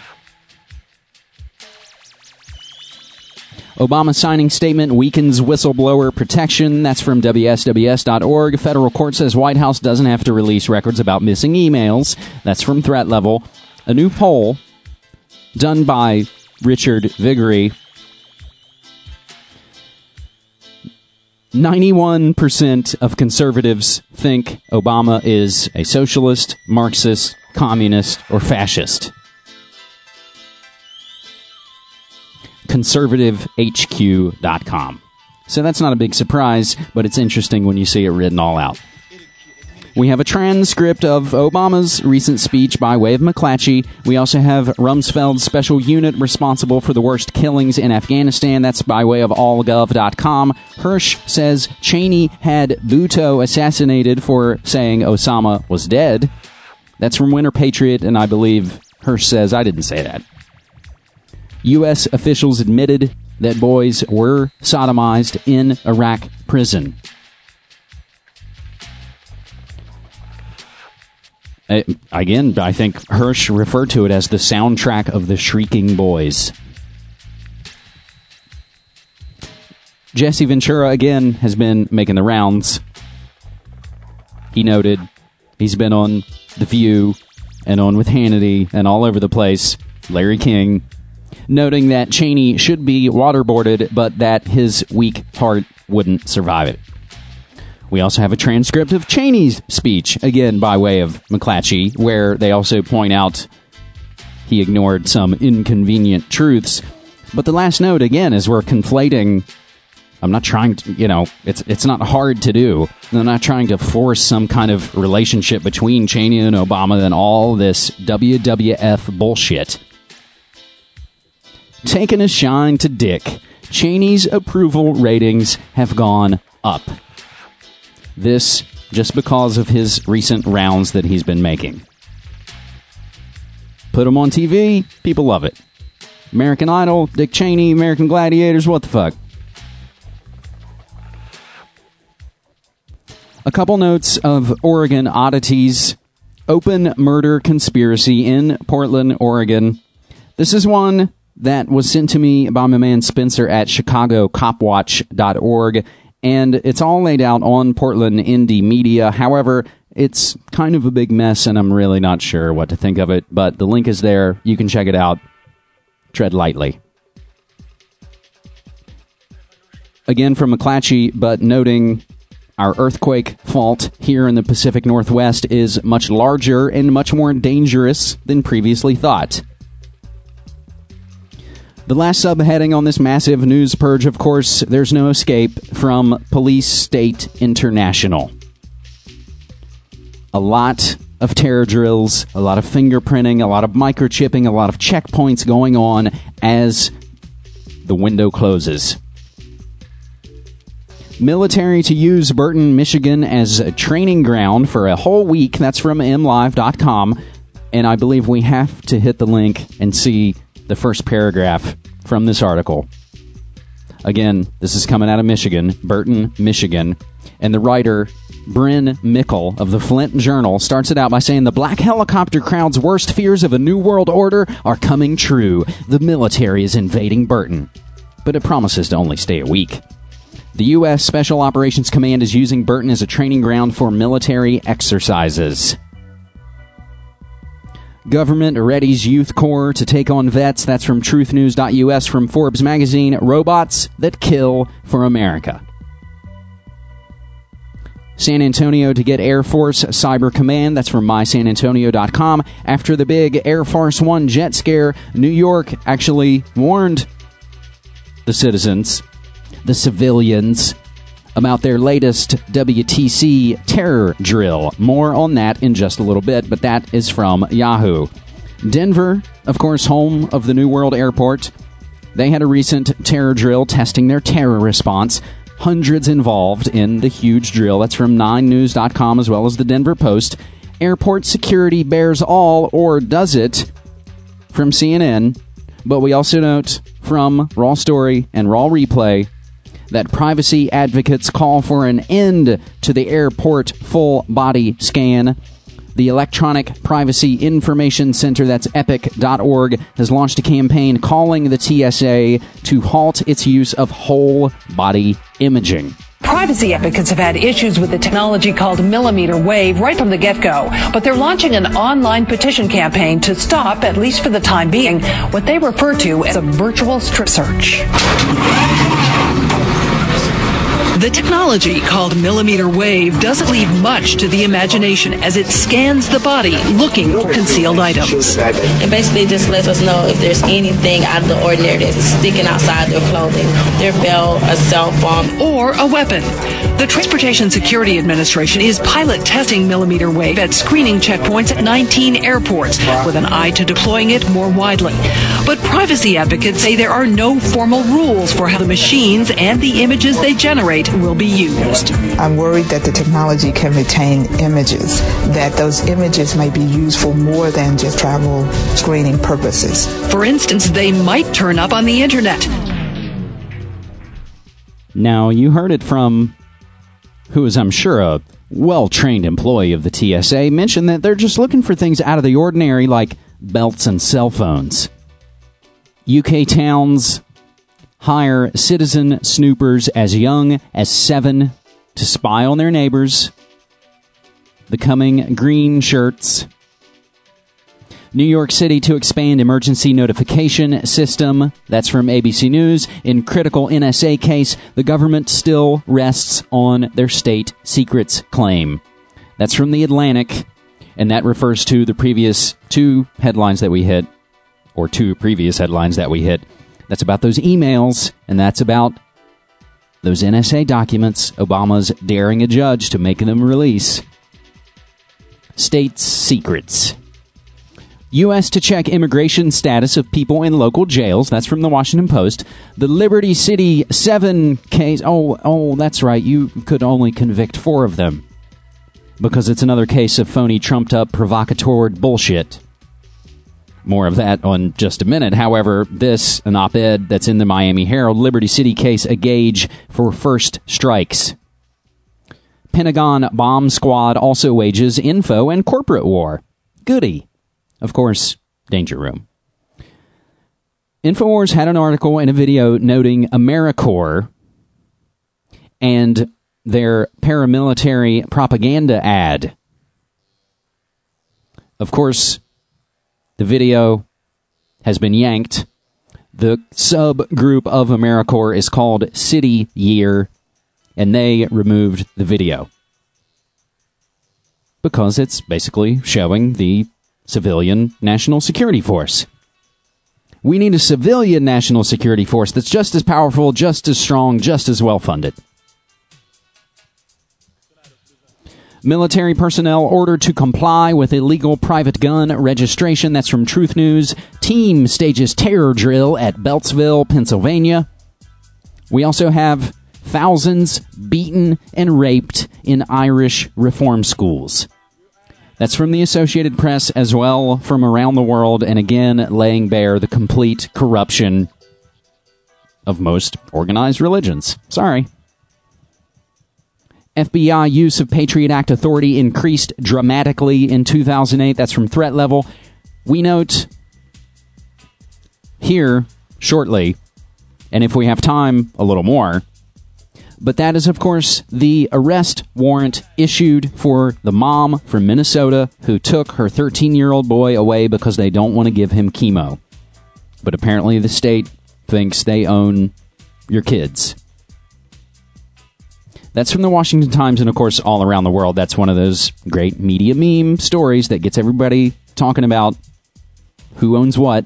Obama signing statement weakens whistleblower protection. That's from WSWS.org. Federal court says White House doesn't have to release records about missing emails. That's from Threat Level. A new poll done by Richard Viguerie. 91% of conservatives think Obama is a socialist, Marxist, communist, or fascist. ConservativeHQ.com. So that's not a big surprise, but it's interesting when you see it written all out. We have a transcript of Obama's recent speech by way of McClatchy. We also have Rumsfeld's special unit responsible for the worst killings in Afghanistan. That's by way of allgov.com. Hirsch says Cheney had Bhutto assassinated for saying Osama was dead. That's from Winter Patriot, and I believe Hirsch says I didn't say that. U.S. officials admitted that boys were sodomized in Iraq prison. Again, I think Hirsch referred to it as the soundtrack of the Shrieking Boys. Jesse Ventura, again, has been making the rounds. He noted he's been on The View and on with Hannity and all over the place, Larry King, noting that Cheney should be waterboarded, but that his weak heart wouldn't survive it. We also have a transcript of Cheney's speech, again by way of McClatchy, where they also point out he ignored some inconvenient truths. But the last note, again, is we're conflating. I'm not trying to, it's not hard to do. I'm not trying to force some kind of relationship between Cheney and Obama and all this WWF bullshit. Taking a shine to Dick, Cheney's approval ratings have gone up. This just because of his recent rounds that he's been making. Put him on TV, people love it. American Idol, Dick Cheney, American Gladiators, what the fuck? A couple notes of Oregon oddities. Open murder conspiracy in Portland, Oregon. This is one that was sent to me by my man Spencer at ChicagoCopWatch.org. And it's all laid out on Portland Indie Media. However, it's kind of a big mess, and I'm really not sure what to think of it. But the link is there. You can check it out. Tread lightly. Again from McClatchy, but noting our earthquake fault here in the Pacific Northwest is much larger and much more dangerous than previously thought. The last subheading on this massive news purge, of course, there's no escape from Police State International. A lot of terror drills, a lot of fingerprinting, a lot of microchipping, a lot of checkpoints going on as the window closes. Military to use Burton, Michigan as a training ground for a whole week. That's from MLive.com. And I believe we have to hit the link and see the first paragraph from this article. Again, this is coming out of Michigan, Burton, Michigan. And the writer, Bryn Mickle of the Flint Journal, starts it out by saying the black helicopter crowd's worst fears of a new world order are coming true. The military is invading Burton. But it promises to only stay a week. The U.S. Special Operations Command is using Burton as a training ground for military exercises. Government readies Youth Corps to take on vets. That's from truthnews.us. From Forbes magazine, robots that kill for America. San Antonio to get Air Force Cyber Command. That's from mysanantonio.com. After the big Air Force One jet scare, New York actually warned the citizens, the civilians, about their latest WTC terror drill. More on that in just a little bit, but that is from Yahoo. Denver, of course, home of the New World Airport. They had a recent terror drill testing their terror response. Hundreds involved in the huge drill. That's from 9news.com as well as the Denver Post. Airport security bears all, or does it? From CNN. But we also note from Raw Story and Raw Replay that privacy advocates call for an end to the airport full-body scan. The Electronic Privacy Information Center, that's epic.org, has launched a campaign calling the TSA to halt its use of whole-body imaging. Privacy advocates have had issues with the technology called millimeter wave right from the get-go, but they're launching an online petition campaign to stop, at least for the time being, what they refer to as a virtual strip search. The technology, called millimeter wave, doesn't leave much to the imagination as it scans the body looking for concealed items. It basically just lets us know if there's anything out of the ordinary that's sticking outside their clothing, their belt, a cell phone, or a weapon. The Transportation Security Administration is pilot testing millimeter wave at screening checkpoints at 19 airports with an eye to deploying it more widely. But privacy advocates say there are no formal rules for how the machines and the images they generate will be used. I'm worried that the technology can retain images, that those images may be used for more than just travel screening purposes. For instance, they might turn up on the internet. Now, you heard it from who is, I'm sure, a well-trained employee of the TSA, mention that they're just looking for things out of the ordinary like belts and cell phones. UK towns hire citizen snoopers as young as 7 to spy on their neighbors. The coming green shirts. New York City to expand emergency notification system. That's from ABC News. In critical NSA case, the government still rests on their state secrets claim. That's from The Atlantic, and that refers to the previous two headlines that we hit, or two previous headlines that we hit. That's about those emails, and that's about those NSA documents Obama's daring a judge to make them release. State secrets. U.S. to check immigration status of people in local jails. That's from the Washington Post. The Liberty City 7 case. Oh, that's right. You could only convict 4 of them because it's another case of phony, trumped-up, provocateur bullshit. More of that on just a minute. However, an op-ed that's in the Miami Herald, Liberty City case a gauge for first strikes. Pentagon bomb squad also wages info and corporate war. Goody. Of course, Danger Room. InfoWars had an article and a video noting AmeriCorps and their paramilitary propaganda ad. Of course, the video has been yanked. The subgroup of AmeriCorps is called City Year, and they removed the video because it's basically showing the civilian national security force. We need a civilian national security force that's just as powerful, just as strong, just as well-funded. Military personnel ordered to comply with illegal private gun registration. That's from Truth News. Team stages terror drill at Beltsville, Pennsylvania. We also have thousands beaten and raped in Irish reform schools. That's from the Associated Press as well from around the world, and again laying bare the complete corruption of most organized religions. Sorry. FBI use of Patriot Act authority increased dramatically in 2008. That's from Threat Level. We note here shortly, and if we have time, a little more, But that is, of course, the arrest warrant issued for the mom from Minnesota who took her 13-year-old boy away because they don't want to give him chemo. But apparently the state thinks they own your kids. That's from the Washington Times, and of course, all around the world. That's one of those great media meme stories that gets everybody talking about who owns what.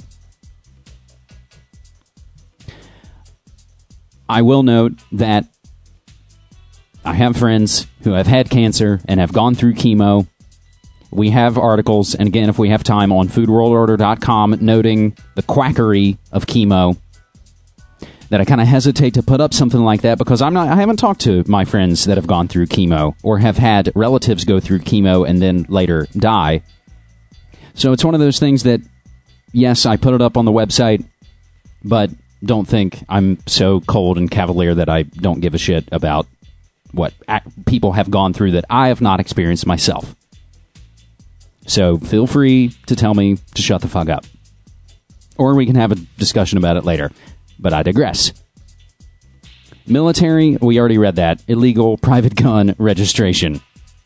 I will note that I have friends who have had cancer and have gone through chemo. We have articles, and again, if we have time, on foodworldorder.com noting the quackery of chemo. That I kind of hesitate to put up something like that because I haven't talked to my friends that have gone through chemo or have had relatives go through chemo and then later die. So it's one of those things that, yes, I put it up on the website, but don't think I'm so cold and cavalier that I don't give a shit about what people have gone through that I have not experienced myself. So feel free to tell me to shut the fuck up. Or we can have a discussion about it later. But I digress. Military, we already read that. Illegal private gun registration.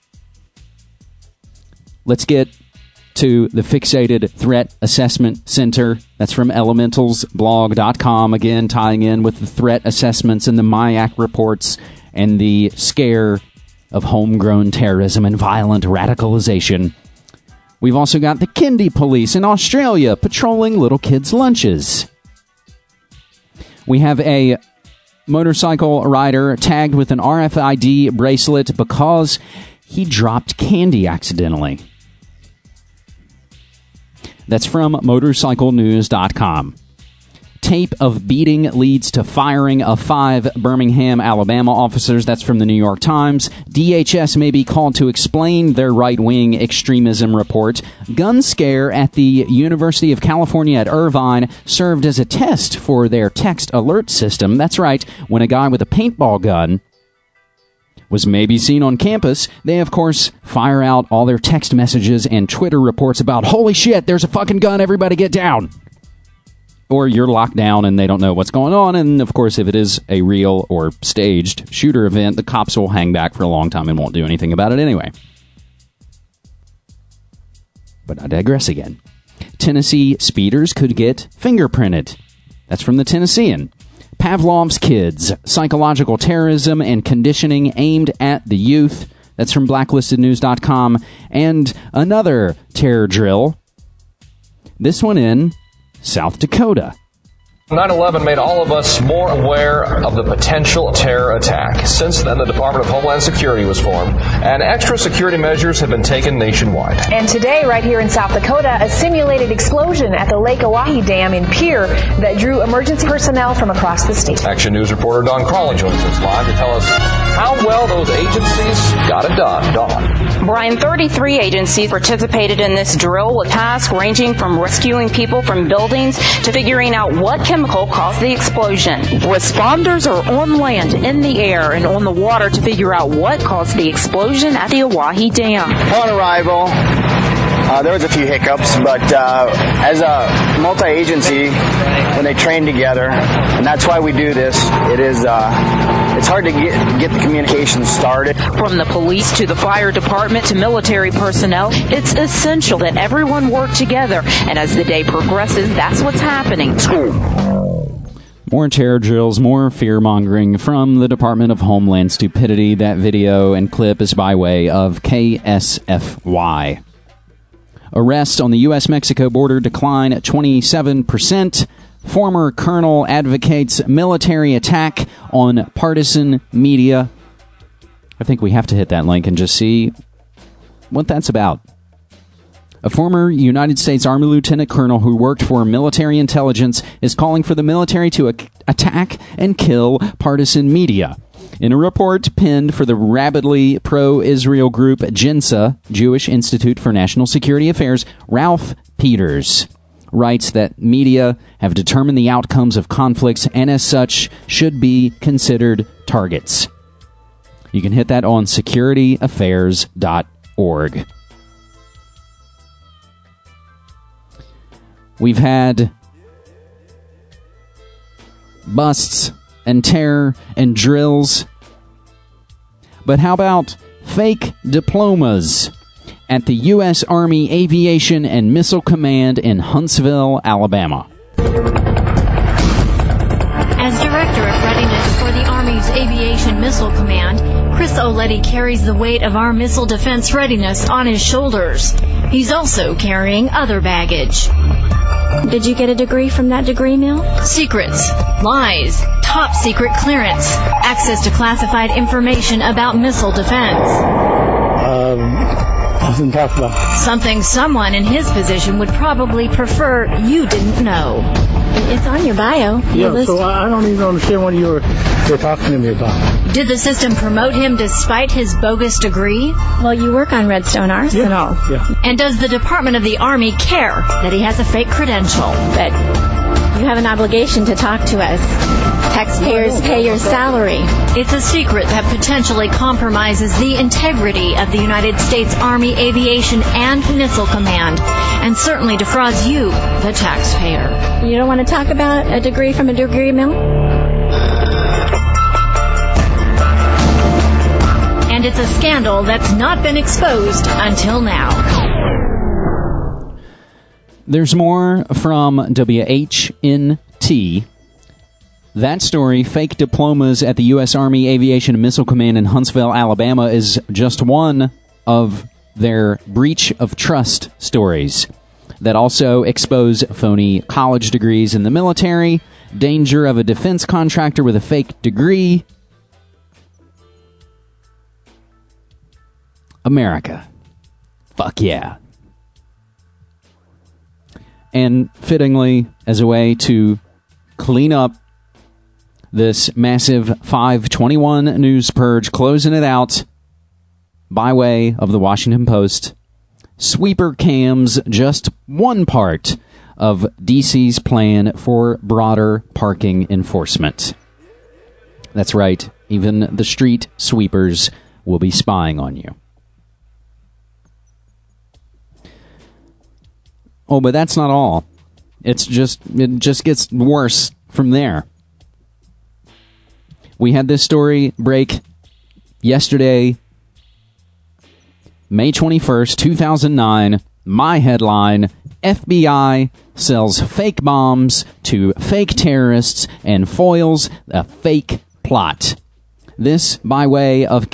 Let's get to the Fixated Threat Assessment Center. That's from elementalsblog.com. Again, tying in with the threat assessments and the MIAC reports and the scare of homegrown terrorism and violent radicalization. We've also got the Kindy Police in Australia patrolling little kids' lunches. We have a motorcycle rider tagged with an RFID bracelet because he dropped candy accidentally. That's from motorcyclenews.com. Tape of beating leads to firing of 5 Birmingham, Alabama officers. That's from the New York Times. DHS may be called to explain their right-wing extremism report. Gun scare at the University of California at Irvine served as a test for their text alert system. That's right, when a guy with a paintball gun was maybe seen on campus, they, of course, fire out all their text messages and Twitter reports about, holy shit, there's a fucking gun, everybody get down. Or you're locked down and they don't know what's going on. And, of course, if it is a real or staged shooter event, the cops will hang back for a long time and won't do anything about it anyway. But I digress again. Tennessee speeders could get fingerprinted. That's from the Tennessean. Pavlov's Kids, Psychological Terrorism and Conditioning Aimed at the Youth. That's from blacklistednews.com. And another terror drill. This one in South Dakota. 9/11 made all of us more aware of the potential terror attack. Since then, the Department of Homeland Security was formed, and extra security measures have been taken nationwide. And today, right here in South Dakota, a simulated explosion at the Lake Oahe Dam in Pierre that drew emergency personnel from across the state. Action News reporter Dawn Crawley joins us live to tell us how well those agencies got it done. Dawn. Brian, 33 agencies participated in this drill with tasks ranging from rescuing people from buildings to figuring out what chemical caused the explosion. Responders are on land, in the air, and on the water to figure out what caused the explosion at the Oahe Dam. Upon arrival, there was a few hiccups, but as a multi-agency, when they train together, and that's why we do this, it's hard to get the communication started. From the police to the fire department to military personnel, it's essential that everyone work together, and as the day progresses, that's what's happening. More terror drills, more fear-mongering from the Department of Homeland Stupidity. That video and clip is by way of KSFY. Arrests on the U.S.-Mexico border decline 27%. Former colonel advocates military attack on partisan media. I think we have to hit that link and just see what that's about. A former United States Army lieutenant colonel who worked for military intelligence is calling for the military to attack and kill partisan media. In a report penned for the rabidly pro-Israel group JINSA, Jewish Institute for National Security Affairs, Ralph Peters writes that media have determined the outcomes of conflicts and as such should be considered targets. You can hit that on securityaffairs.org. We've had busts and terror and drills But how about fake diplomas at the U.S. Army Aviation and Missile Command in Huntsville, Alabama? As Director of Readiness for the Army's Aviation Missile Command, Chris O'Letty carries the weight of our missile defense readiness on his shoulders. He's also carrying other baggage. Did you get a degree from that degree mill? Secrets, lies, top secret clearance, access to classified information about missile defense. Nothing to talk about. Something someone in his position would probably prefer you didn't know. It's on your bio. Yeah, so I don't even understand what you're talking to me about. Did the system promote him despite his bogus degree? Well, you work on Redstone Arsenal. Yeah. And does the Department of the Army care that he has a fake credential? But you have an obligation to talk to us. Taxpayers pay your salary. It's a secret that potentially compromises the integrity of the United States Army Aviation and Missile Command, and certainly defrauds you, the taxpayer. You don't want to talk about a degree from a degree mill? And it's a scandal that's not been exposed until now. There's more from WHNT. That story, fake diplomas at the U.S. Army Aviation and Missile Command in Huntsville, Alabama, is just one of their breach of trust stories that also expose phony college degrees in the military, danger of a defense contractor with a fake degree. America. Fuck yeah. And fittingly, as a way to clean up this massive 521 news purge, closing it out by way of the Washington Post, sweeper cams just one part of DC's plan for broader parking enforcement. That's right, even the street sweepers will be spying on you. Oh, but that's not all. It just gets worse from there. We had this story break yesterday, May 21st, 2009. My headline, FBI sells fake bombs to fake terrorists and foils a fake plot. This by way of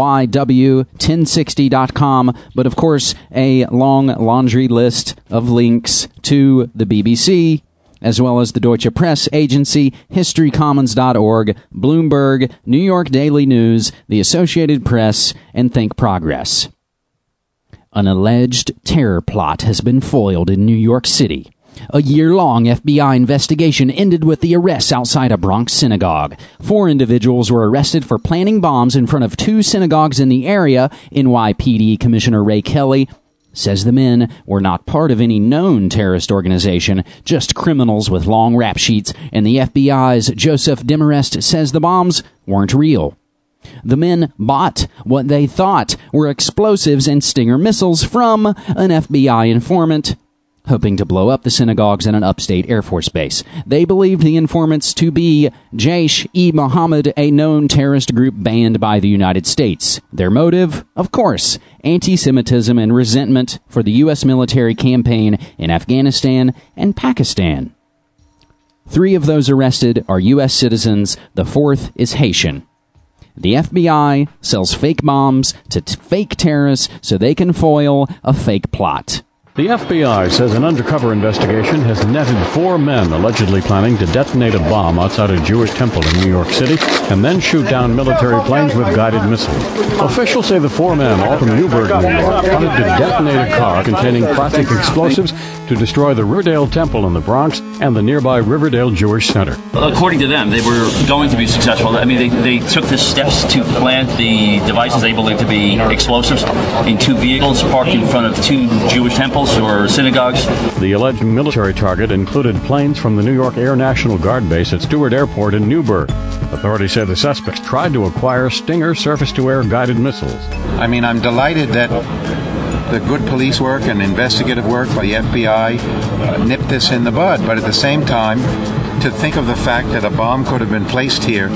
KYW1060.com, but of course a long laundry list of links to the BBC, as well as the Deutsche Press Agency, HistoryCommons.org, Bloomberg, New York Daily News, the Associated Press, and Think Progress. An alleged terror plot has been foiled in New York City. A year-long FBI investigation ended with the arrests outside a Bronx synagogue. 4 individuals were arrested for planting bombs in front of 2 synagogues in the area. NYPD Commissioner Ray Kelly says the men were not part of any known terrorist organization, just criminals with long rap sheets, and the FBI's Joseph Demarest says the bombs weren't real. The men bought what they thought were explosives and Stinger missiles from an FBI informant, hoping to blow up the synagogues in an upstate Air Force base. They believed the informants to be Jaish-e-Mohammed, a known terrorist group banned by the United States. Their motive, of course, anti-Semitism and resentment for the U.S. military campaign in Afghanistan and Pakistan. 3 of those arrested are U.S. citizens. The 4th is Haitian. The FBI sells fake bombs to fake terrorists so they can foil a fake plot. The FBI says an undercover investigation has netted 4 men allegedly planning to detonate a bomb outside a Jewish temple in New York City and then shoot down military planes with guided missiles. Officials say the 4 men, all from Newburgh, New York, wanted to detonate a car containing plastic explosives to destroy the Riverdale Temple in the Bronx and the nearby Riverdale Jewish Center. According to them, they were going to be successful. I mean, they took the steps to plant the devices they believe to be explosives in 2 vehicles parked in front of 2 Jewish temples or synagogues. The alleged military target included planes from the New York Air National Guard base at Stewart Airport in Newburgh. Authorities say the suspect tried to acquire Stinger surface-to-air guided missiles. I mean, I'm delighted that the good police work and investigative work by the FBI nipped this in the bud, but at the same time, to think of the fact that a bomb could have been placed here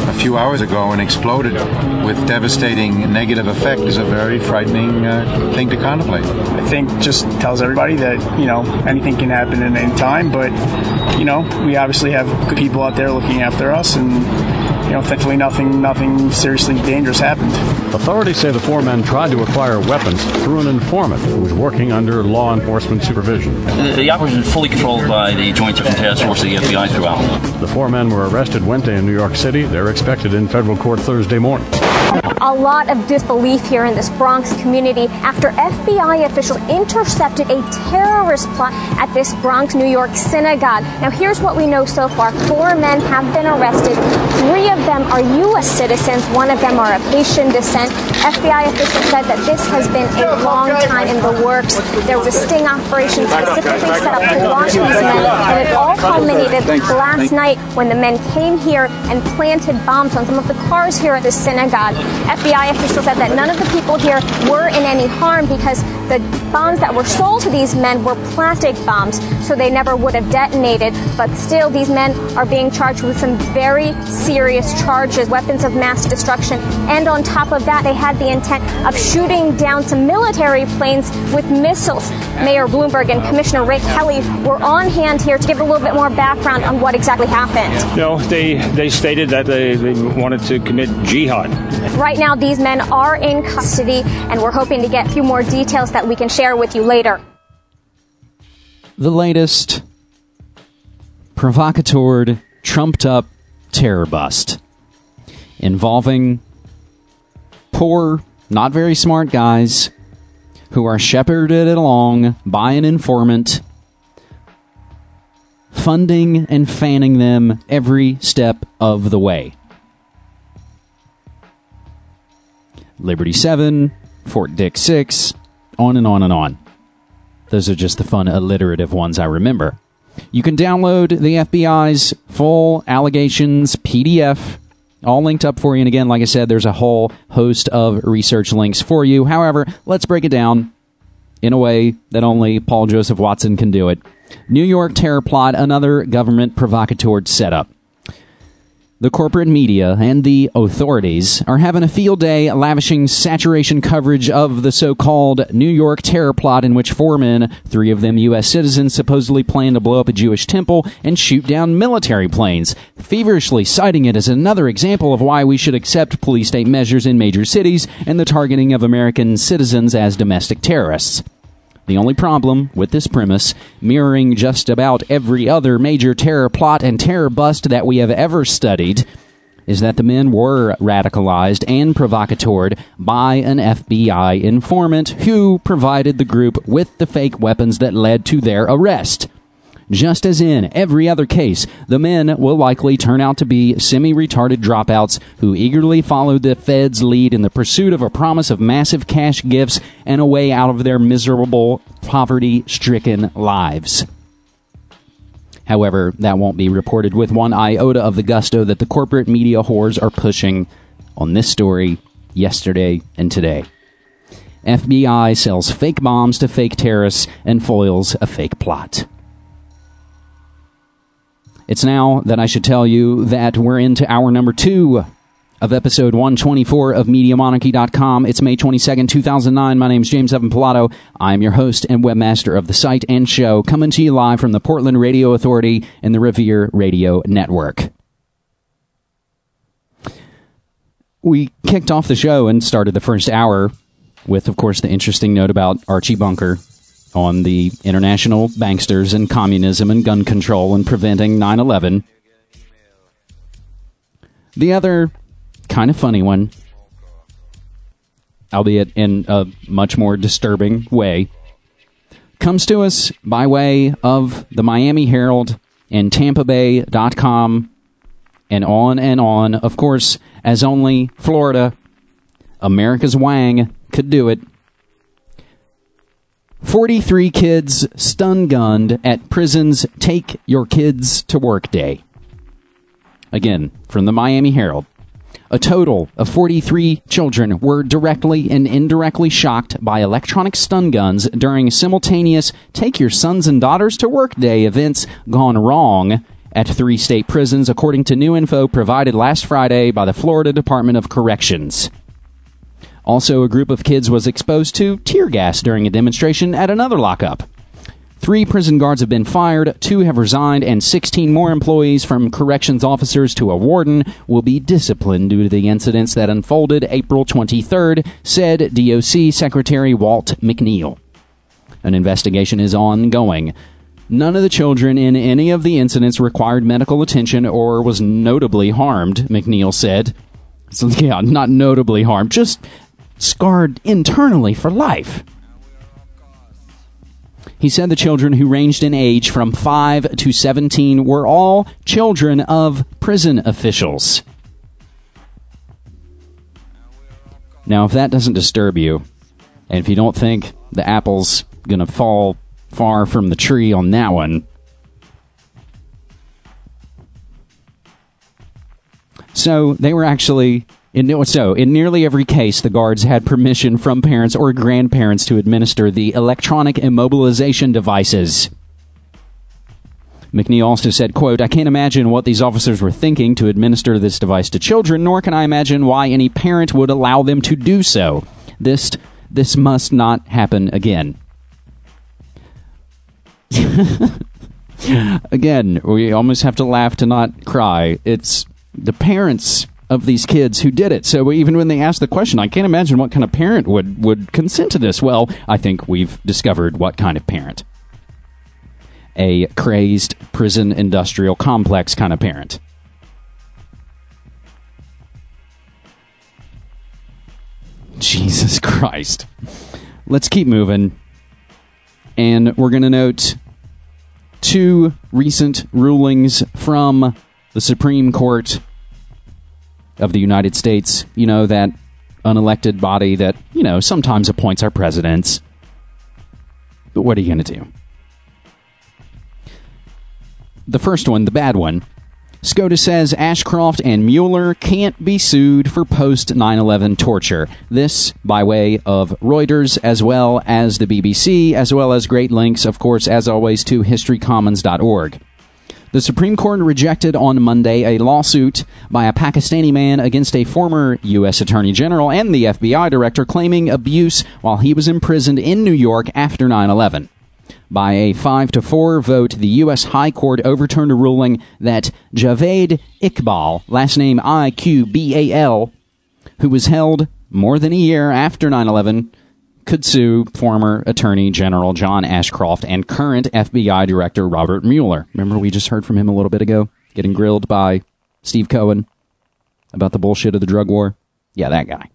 a few hours ago and exploded with devastating negative effect is a very frightening thing to contemplate. I think just tells everybody that, anything can happen at any time, but, we obviously have good people out there looking after us, and thankfully nothing seriously dangerous happened. Authorities say the 4 men tried to acquire weapons through an informant who was working under law enforcement supervision. The operation is fully controlled by the Joint Task Force of the FBI throughout. The 4 men were arrested Wednesday in New York City. They're expected in federal court Thursday morning. A lot of disbelief here in this Bronx community after FBI officials intercepted a terrorist plot at this Bronx, New York synagogue. Now, here's what we know so far. 4 men have been arrested. 3 of them are U.S. citizens. 1 of them are of Haitian descent. FBI officials said that this has been a long time in the works. There was a sting operation specifically set up to launch these men, and it all culminated last night when the men came here and planted bombs on some of the cars here at the synagogue. FBI officials said that none of the people here were in any harm because the bombs that were sold to these men were plastic bombs, so they never would have detonated. But still, these men are being charged with some very serious charges, weapons of mass destruction. And on top of that, they had the intent of shooting down some military planes with missiles. Mayor Bloomberg and Commissioner Ray Kelly were on hand here to give a little bit more background on what exactly happened. They stated that they wanted to commit jihad. Right now, these men are in custody, and we're hoping to get a few more details that we can share with you later. The latest provocateur, trumped-up terror bust involving poor, not very smart guys who are shepherded along by an informant, funding and fanning them every step of the way. Liberty 7, Fort Dick 6, on and on and on. Those are just the fun alliterative ones I remember. You can download the FBI's full allegations PDF, all linked up for you. And again, like I said, there's a whole host of research links for you. However, let's break it down in a way that only Paul Joseph Watson can do it. New York terror plot, another government provocateur setup. The corporate media and the authorities are having a field day lavishing saturation coverage of the so-called New York terror plot in which 4 men, 3 of them U.S. citizens, supposedly plan to blow up a Jewish temple and shoot down military planes, feverishly citing it as another example of why we should accept police-state measures in major cities and the targeting of American citizens as domestic terrorists. The only problem with this premise, mirroring just about every other major terror plot and terror bust that we have ever studied, is that the men were radicalized and provocateured by an FBI informant who provided the group with the fake weapons that led to their arrest. Just as in every other case, the men will likely turn out to be semi-retarded dropouts who eagerly followed the Fed's lead in the pursuit of a promise of massive cash gifts and a way out of their miserable, poverty-stricken lives. However, that won't be reported with one iota of the gusto that the corporate media whores are pushing on this story yesterday and today. FBI sells fake bombs to fake terrorists and foils a fake plot. It's now that I should tell you that we're into hour number 2 of episode 124 of MediaMonarchy.com. It's May 22nd, 2009. My name's James Evan Pilato. I'm your host and webmaster of the site and show, coming to you live from the Portland Radio Authority and the Revere Radio Network. We kicked off the show and started the first hour with, of course, the interesting note about Archie Bunker on the international banksters and communism and gun control and preventing 9/11. The other kind of funny one, albeit in a much more disturbing way, comes to us by way of the Miami Herald and TampaBay.com and on, of course, as only Florida, America's Wang, could do it. 43 kids stun-gunned at prison's Take Your Kids to Work Day. Again, from the Miami Herald. A total of 43 children were directly and indirectly shocked by electronic stun guns during simultaneous Take Your Sons and Daughters to Work Day events gone wrong at 3 state prisons, according to new info provided last Friday by the Florida Department of Corrections. Also, a group of kids was exposed to tear gas during a demonstration at another lockup. 3 prison guards have been fired, 2 have resigned, and 16 more employees, from corrections officers to a warden, will be disciplined due to the incidents that unfolded April 23rd, said DOC Secretary Walt McNeil. An investigation is ongoing. None of the children in any of the incidents required medical attention or was notably harmed, McNeil said. So, yeah, not notably harmed, just scarred internally for life. He said the children, who ranged in age from 5 to 17, were all children of prison officials. Now, if that doesn't disturb you, and if you don't think the apple's going to fall far from the tree on that one, so they were actually... In nearly every case, the guards had permission from parents or grandparents to administer the electronic immobilization devices. McNeil also said, quote, "I can't imagine what these officers were thinking to administer this device to children, nor can I imagine why any parent would allow them to do so. This must not happen again." Again, we almost have to laugh to not cry. It's the parents of these kids who did it. So even when they asked the question, I can't imagine what kind of parent would consent to this. Well, I think we've discovered what kind of parent. A crazed prison industrial complex kind of parent. Jesus Christ. Let's keep moving. And we're going to note 2 recent rulings from the Supreme Court of the United States. You know, that unelected body that, sometimes appoints our presidents. But what are you going to do? The first one, the bad one. SCOTUS says Ashcroft and Mueller can't be sued for post-9/11 torture. This by way of Reuters, as well as the BBC, as well as great links, of course, as always, to historycommons.org. The Supreme Court rejected on Monday a lawsuit by a Pakistani man against a former U.S. Attorney General and the FBI director claiming abuse while he was imprisoned in New York after 9/11. By a 5-4 vote, the U.S. High Court overturned a ruling that Javed Iqbal, last name Iqbal, who was held more than a year after 9/11, could sue former Attorney General John Ashcroft and current FBI Director Robert Mueller. Remember, we just heard from him a little bit ago, getting grilled by Steve Cohen about the bullshit of the drug war? Yeah, that guy.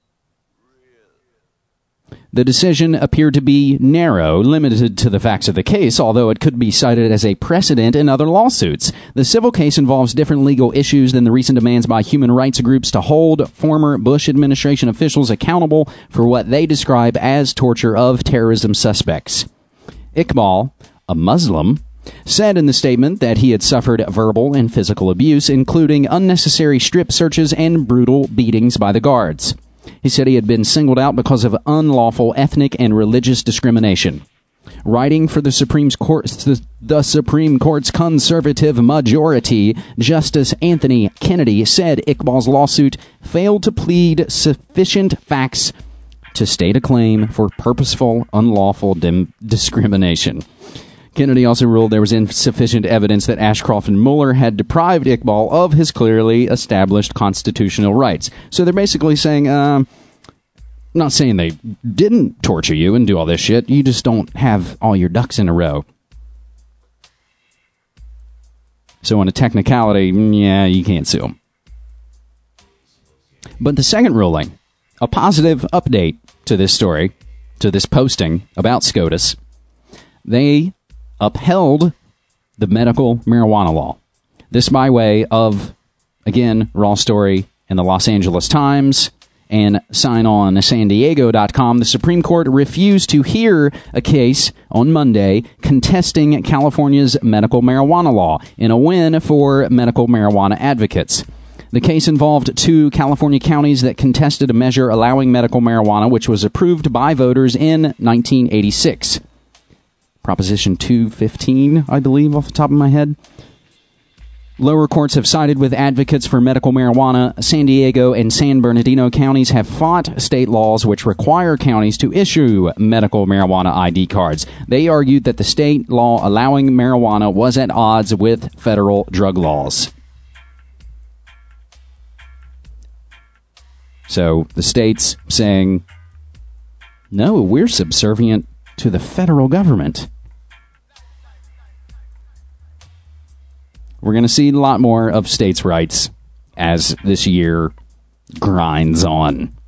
The decision appeared to be narrow, limited to the facts of the case, although it could be cited as a precedent in other lawsuits. The civil case involves different legal issues than the recent demands by human rights groups to hold former Bush administration officials accountable for what they describe as torture of terrorism suspects. Iqbal, a Muslim, said in the statement that he had suffered verbal and physical abuse, including unnecessary strip searches and brutal beatings by the guards. He said he had been singled out because of unlawful ethnic and religious discrimination. Writing for the Supreme Court's conservative majority, Justice Anthony Kennedy said Iqbal's lawsuit failed to plead sufficient facts to state a claim for purposeful, unlawful discrimination. Kennedy also ruled there was insufficient evidence that Ashcroft and Mueller had deprived Iqbal of his clearly established constitutional rights. So they're basically saying, not saying they didn't torture you and do all this shit, you just don't have all your ducks in a row. So on a technicality, yeah, you can't sue them. But the second ruling, a positive update to this story, to this posting about SCOTUS, they upheld the medical marijuana law. This by way of, again, Raw Story in the Los Angeles Times and sign on sandiego.com. The Supreme Court refused to hear a case on Monday contesting California's medical marijuana law in a win for medical marijuana advocates. The case involved 2 California counties that contested a measure allowing medical marijuana, which was approved by voters in 1986. Proposition 215, I believe, off the top of my head. Lower courts have sided with advocates for medical marijuana. San Diego and San Bernardino counties have fought state laws which require counties to issue medical marijuana ID cards. They argued that the state law allowing marijuana was at odds with federal drug laws. So the state's saying, no, we're subservient to the federal government. We're going to see a lot more of states' rights as this year grinds on.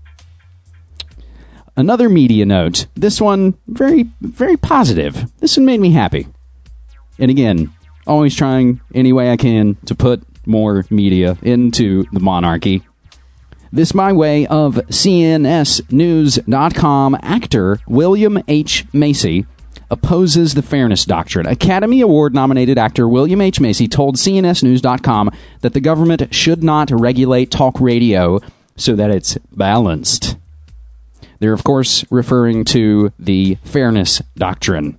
Another media note. This one, very, very positive. This one made me happy. And again, always trying any way I can to put more media into the monarchy. This by way of CNSnews.com. Actor William H. Macy opposes the Fairness Doctrine. Academy Award-nominated actor William H. Macy told CNSnews.com that the government should not regulate talk radio so that it's balanced. They're, of course, referring to the Fairness Doctrine.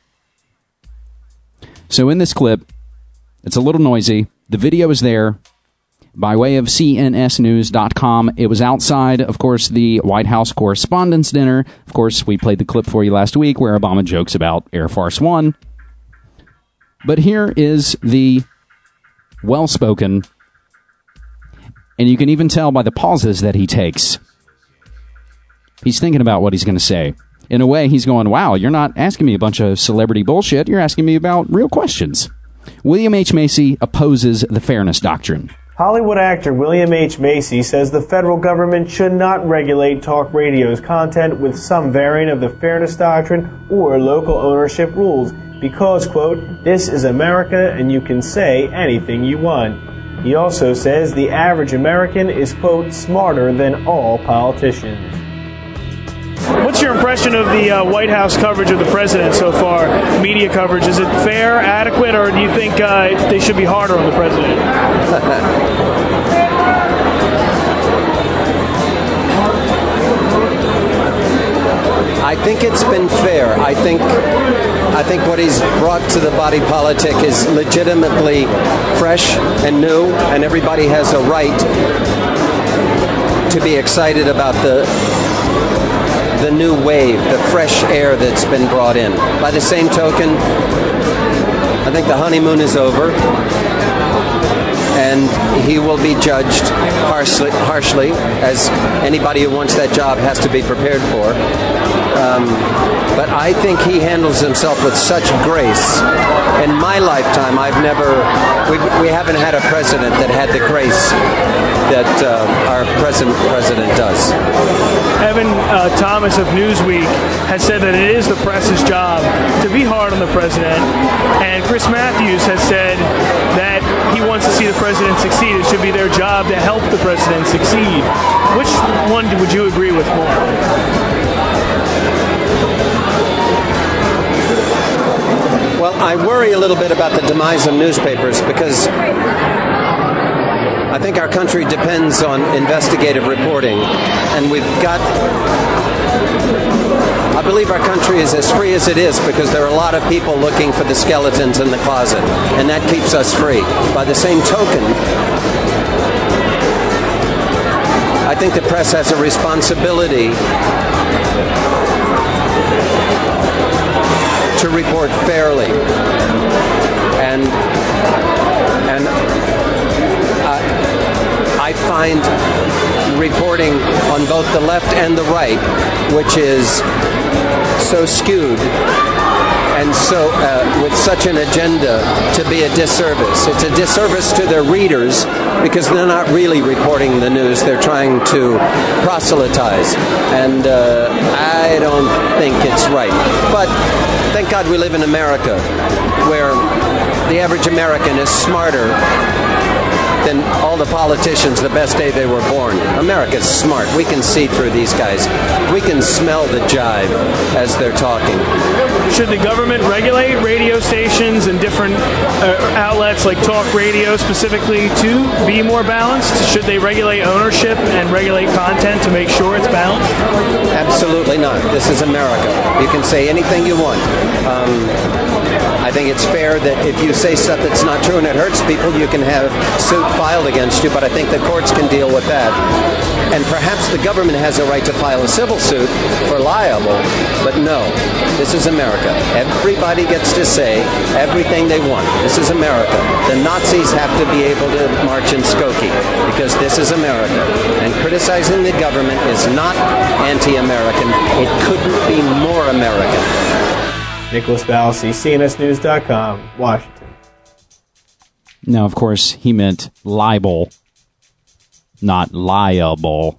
So in this clip, it's a little noisy. The video is there. By way of CNSnews.com, it was outside, of course, the White House Correspondents' Dinner. Of course, we played the clip for you last week where Obama jokes about Air Force One. But here is the well-spoken, and you can even tell by the pauses that he takes. He's thinking about what he's going to say. In a way, he's going, wow, you're not asking me a bunch of celebrity bullshit. You're asking me about real questions. William H. Macy opposes the Fairness Doctrine. Hollywood actor William H. Macy says the federal government should not regulate talk radio's content with some variant of the Fairness Doctrine or local ownership rules because, quote, this is America and you can say anything you want. He also says the average American is, quote, smarter than all politicians. What's your impression of the White House coverage of the president so far, media coverage? Is it fair, adequate, or do you think they should be harder on the president? I think it's been fair. I think what he's brought to the body politic is legitimately fresh and new, and everybody has a right to be excited about the new wave, the fresh air that's been brought in. By the same token, I think the honeymoon is over, and he will be judged harshly, as anybody who wants that job has to be prepared for. But I think he handles himself with such grace. In my lifetime, we haven't had a president that had the grace that our present president does. Evan Thomas of Newsweek has said that it is the press's job to be hard on the president, and Chris Matthews has said that he wants to see the president succeed. It should be their job to help the president succeed. Which one would you agree with more? Well, I worry a little bit about the demise of newspapers because I think our country depends on investigative reporting, and I believe our country is as free as it is because there are a lot of people looking for the skeletons in the closet, and that keeps us free. By the same token, I think the press has a responsibility to report fairly, and I find reporting on both the left and the right, which is so skewed and so with such an agenda, to be a disservice. It's a disservice to their readers because they're not really reporting the news. They're trying to proselytize, and I don't think it's right. But thank God we live in America, where the average American is smarter than all the politicians the best day they were born. America's smart. We can see through these guys. We can smell the jive as they're talking. Should the government regulate radio stations and different outlets like talk radio specifically to be more balanced? Should they regulate ownership and regulate content to make sure it's balanced? Absolutely not. This is America. You can say anything you want. I think it's fair that if you say stuff that's not true and it hurts people, you can have suit filed against you, but I think the courts can deal with that. And perhaps the government has a right to file a civil suit for libel, but no, this is America. Everybody gets to say everything they want. This is America. The Nazis have to be able to march in Skokie because this is America. And criticizing the government is not anti-American. It couldn't be more American. Nicholas Balsi, CNSNews.com, Washington. Now, of course, he meant libel, not liable.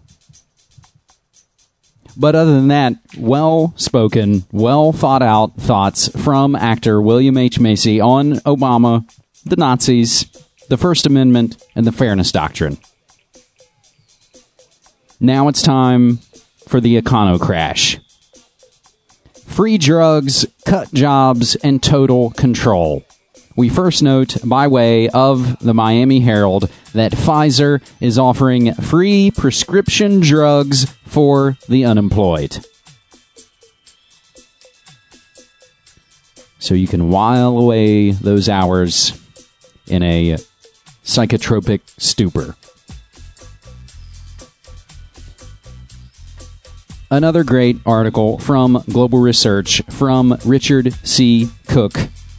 But other than that, well-spoken, well-thought-out thoughts from actor William H. Macy on Obama, the Nazis, the First Amendment, and the Fairness Doctrine. Now it's time for the econo-crash. Free drugs, cut jobs, and total control. We first note, by way of the Miami Herald, that Pfizer is offering free prescription drugs for the unemployed. So you can while away those hours in a psychotropic stupor. Another great article from Global Research from Richard C. Cook.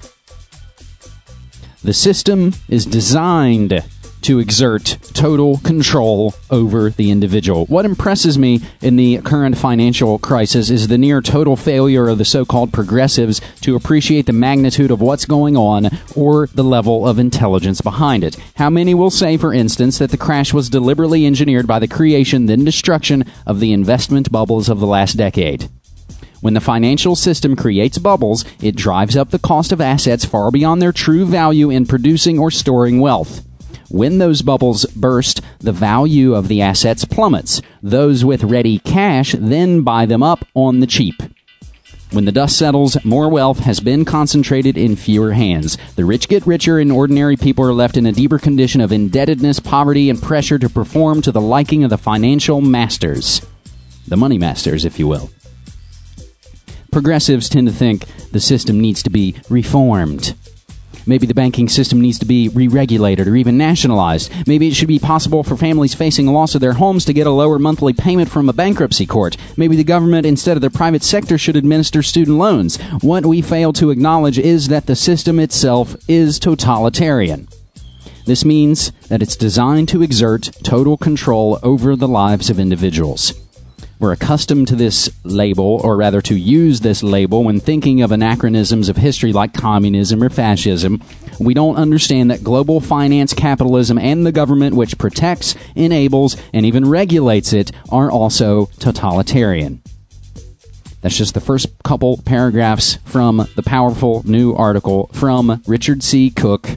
The system is designed to exert total control over the individual. What impresses me in the current financial crisis is the near total failure of the so-called progressives to appreciate the magnitude of what's going on or the level of intelligence behind it. How many will say, for instance, that the crash was deliberately engineered by the creation, then destruction of the investment bubbles of the last decade? When the financial system creates bubbles, it drives up the cost of assets far beyond their true value in producing or storing wealth. When those bubbles burst, the value of the assets plummets. Those with ready cash then buy them up on the cheap. When the dust settles, more wealth has been concentrated in fewer hands. The rich get richer and ordinary people are left in a deeper condition of indebtedness, poverty, and pressure to perform to the liking of the financial masters. The money masters, if you will. Progressives tend to think the system needs to be reformed. Maybe the banking system needs to be re-regulated or even nationalized. Maybe it should be possible for families facing a loss of their homes to get a lower monthly payment from a bankruptcy court. Maybe the government, instead of the private sector, should administer student loans. What we fail to acknowledge is that the system itself is totalitarian. This means that it's designed to exert total control over the lives of individuals. We're accustomed to this label, or rather to use this label, when thinking of anachronisms of history like communism or fascism. We don't understand that global finance capitalism and the government which protects, enables, and even regulates it are also totalitarian. That's just the first couple paragraphs from the powerful new article from Richard C. Cook,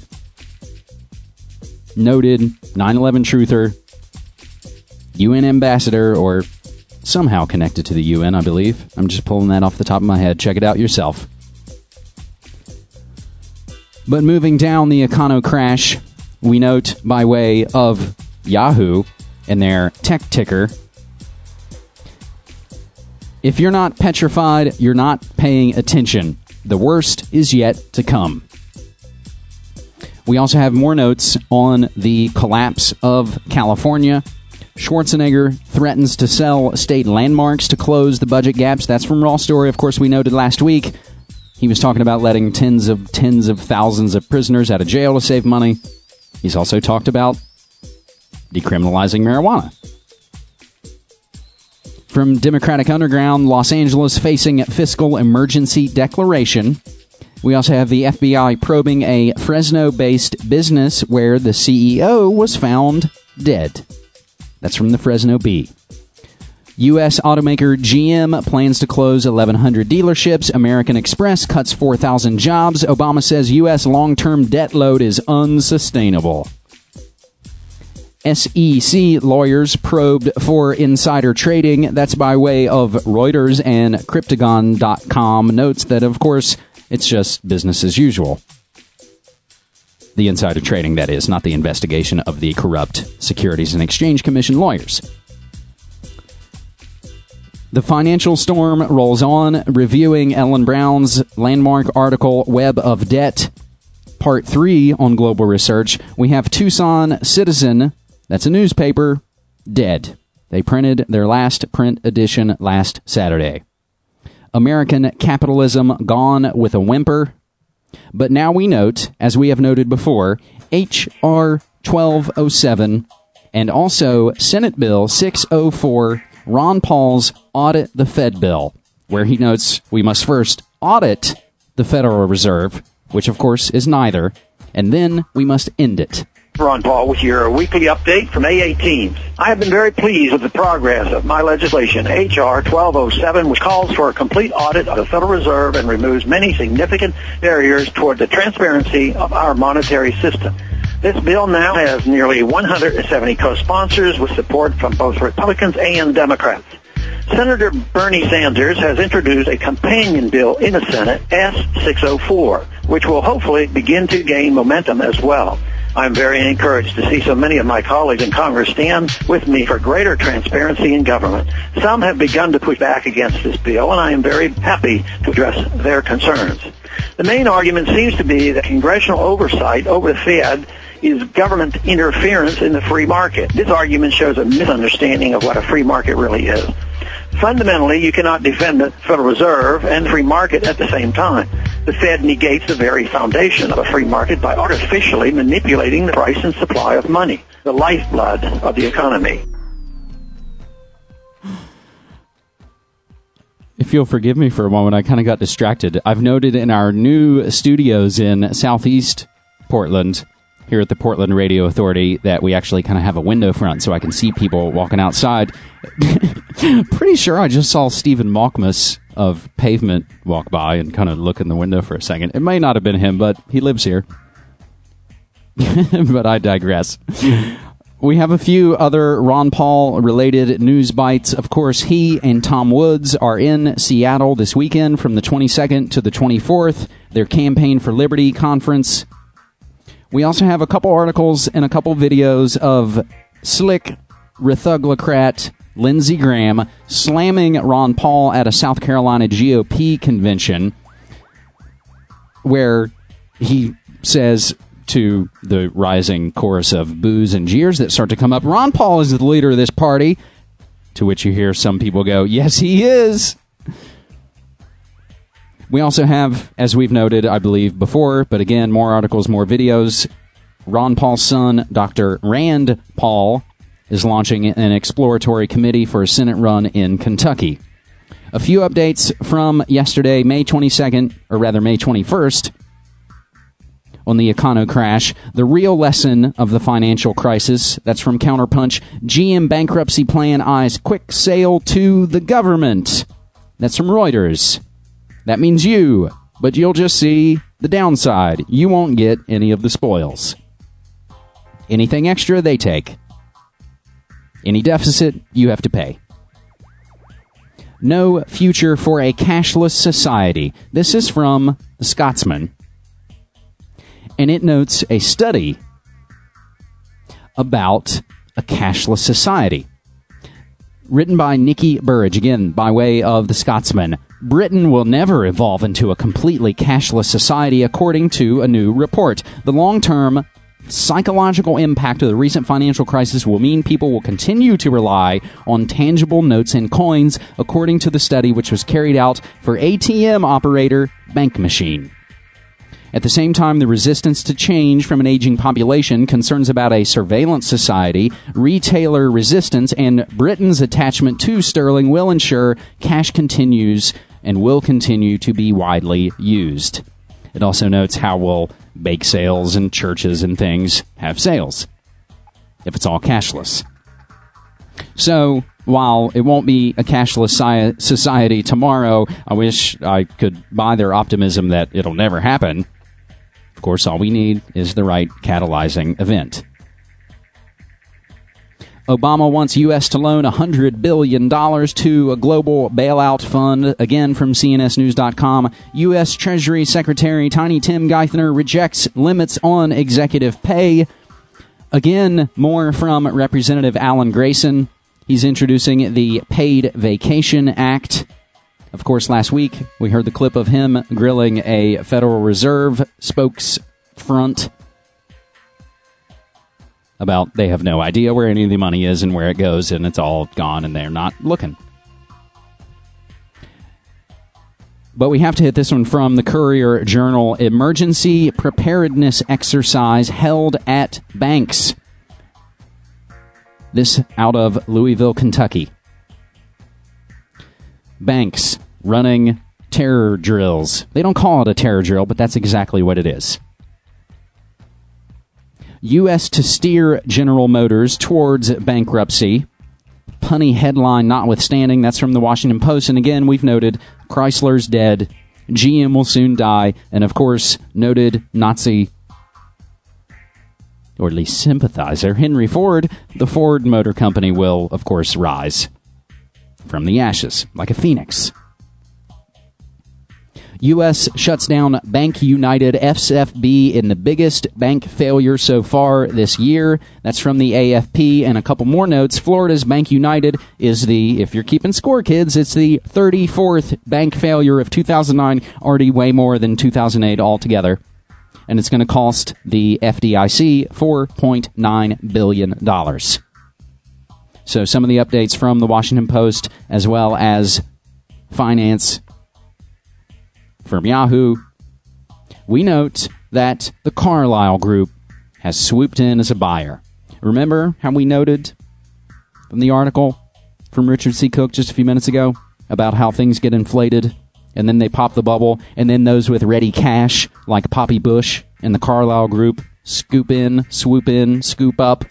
noted 9/11 truther, UN ambassador, or somehow connected to the UN, I believe. I'm just pulling that off the top of my head. Check it out yourself. But moving down the econo crash, we note by way of Yahoo and their tech ticker, if you're not petrified, you're not paying attention. The worst is yet to come. We also have more notes on the collapse of California. Schwarzenegger threatens to sell state landmarks to close the budget gaps. That's from Raw Story. Of course, we noted last week he was talking about letting tens of thousands of prisoners out of jail to save money. He's also talked about decriminalizing marijuana. From Democratic Underground, Los Angeles facing fiscal emergency declaration. We also have the FBI probing a Fresno-based business where the CEO was found dead. That's from the Fresno Bee. U.S. automaker GM plans to close 1,100 dealerships. American Express cuts 4,000 jobs. Obama says U.S. long-term debt load is unsustainable. SEC lawyers probed for insider trading. That's by way of Reuters, and Cryptagon.com notes that, of course, it's just business as usual. The insider trading, that is, not the investigation of the corrupt Securities and Exchange Commission lawyers. The financial storm rolls on, reviewing Ellen Brown's landmark article, Web of Debt, Part 3 on Global Research. We have Tucson Citizen, that's a newspaper, dead. They printed their last print edition last Saturday. American capitalism gone with a whimper. But now we note, as we have noted before, H.R. 1207 and also Senate Bill 604, Ron Paul's Audit the Fed bill, where he notes we must first audit the Federal Reserve, which of course is neither, and then we must end it. Ron Paul with your weekly update from A18. I have been very pleased with the progress of my legislation, H.R. 1207, which calls for a complete audit of the Federal Reserve and removes many significant barriers toward the transparency of our monetary system. This bill now has nearly 170 co-sponsors with support from both Republicans and Democrats. Senator Bernie Sanders has introduced a companion bill in the Senate, S-604, which will hopefully begin to gain momentum as well. I'm very encouraged to see so many of my colleagues in Congress stand with me for greater transparency in government. Some have begun to push back against this bill, and I am very happy to address their concerns. The main argument seems to be that congressional oversight over the Fed is government interference in the free market. This argument shows a misunderstanding of what a free market really is. Fundamentally, you cannot defend the Federal Reserve and the free market at the same time. The Fed negates the very foundation of a free market by artificially manipulating the price and supply of money, the lifeblood of the economy. If you'll forgive me for a moment, I kind of got distracted. I've noted in our new studios in Southeast Portland, here at the Portland Radio Authority, that we actually kind of have a window front so I can see people walking outside. Pretty sure I just saw Stephen Malkmus of Pavement walk by and kind of look in the window for a second. It may not have been him, but he lives here. But I digress. We have a few other Ron Paul-related news bites. Of course, he and Tom Woods are in Seattle this weekend from the 22nd to the 24th, their Campaign for Liberty conference. We also have a couple articles and a couple videos of slick Rethuglocrat Lindsey Graham slamming Ron Paul at a South Carolina GOP convention, where he says to the rising chorus of boos and jeers that start to come up, Ron Paul is the leader of this party, to which you hear some people go, yes, he is. We also have, as we've noted, I believe, before, but again, more articles, more videos. Ron Paul's son, Dr. Rand Paul, is launching an exploratory committee for a Senate run in Kentucky. A few updates from yesterday, May 22nd, or rather May 21st, on the Econo crash. The real lesson of the financial crisis, that's from Counterpunch. GM bankruptcy plan eyes quick sale to the government. That's from Reuters. That means you, but you'll just see the downside. You won't get any of the spoils. Anything extra, they take. Any deficit, you have to pay. No future for a cashless society. This is from The Scotsman. And it notes a study about a cashless society. Written by Nikki Burridge, again, by way of The Scotsman. Britain will never evolve into a completely cashless society, according to a new report. The long-term psychological impact of the recent financial crisis will mean people will continue to rely on tangible notes and coins, according to the study which was carried out for ATM operator Bank Machine. At the same time, the resistance to change from an aging population, concerns about a surveillance society, retailer resistance, and Britain's attachment to sterling will ensure cash continues and will continue to be widely used. It also notes how will bake sales and churches and things have sales if it's all cashless. So, while it won't be a cashless society tomorrow, I wish I could buy their optimism that it'll never happen. Of course, all we need is the right catalyzing event. Obama wants U.S. to loan $100 billion to a global bailout fund. Again, from CNSnews.com, U.S. Treasury Secretary Tiny Tim Geithner rejects limits on executive pay. Again, more from Representative Alan Grayson. He's introducing the Paid Vacation Act. Of course, last week we heard the clip of him grilling a Federal Reserve spokesfront about they have no idea where any of the money is and where it goes, and it's all gone, and they're not looking. But we have to hit this one from the Courier-Journal. Emergency preparedness exercise held at banks. This out of Louisville, Kentucky. Banks running terror drills. They don't call it a terror drill, but that's exactly what it is. U.S. to steer General Motors towards bankruptcy. Punny headline notwithstanding. That's from the Washington Post. And again, we've noted Chrysler's dead. GM will soon die. And of course, noted Nazi, or at least sympathizer, Henry Ford, the Ford Motor Company will, of course, rise from the ashes like a phoenix. U.S. shuts down Bank United SFB in the biggest bank failure so far this year. That's from the AFP. And a couple more notes. Florida's Bank United is the, if you're keeping score, kids, it's the 34th bank failure of 2009, already way more than 2008 altogether. And it's going to cost the FDIC $4.9 billion. So some of the updates from the Washington Post, as well as finance from Yahoo. We note that the Carlyle Group has swooped in as a buyer. Remember how we noted from the article from Richard C. Cook just a few minutes ago about how things get inflated and then they pop the bubble, and then those with ready cash like Poppy Bush and the Carlyle Group swoop in, scoop up.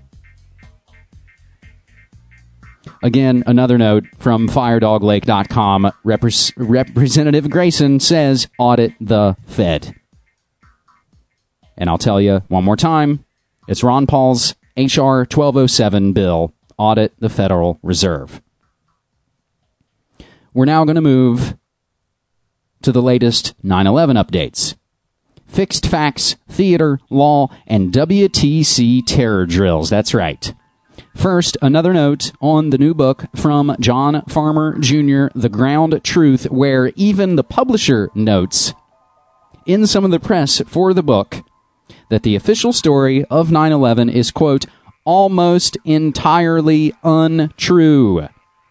Again, another note from FireDogLake.com. Representative Grayson says, audit the Fed. And I'll tell you one more time, it's Ron Paul's H.R. 1207 bill, audit the Federal Reserve. We're now going to move to the latest 9/11 updates. Fixed facts, theater, law, and WTC terror drills. That's right. First, another note on the new book from John Farmer Jr., The Ground Truth, where even the publisher notes in some of the press for the book that the official story of 9/11 is, quote, almost entirely untrue.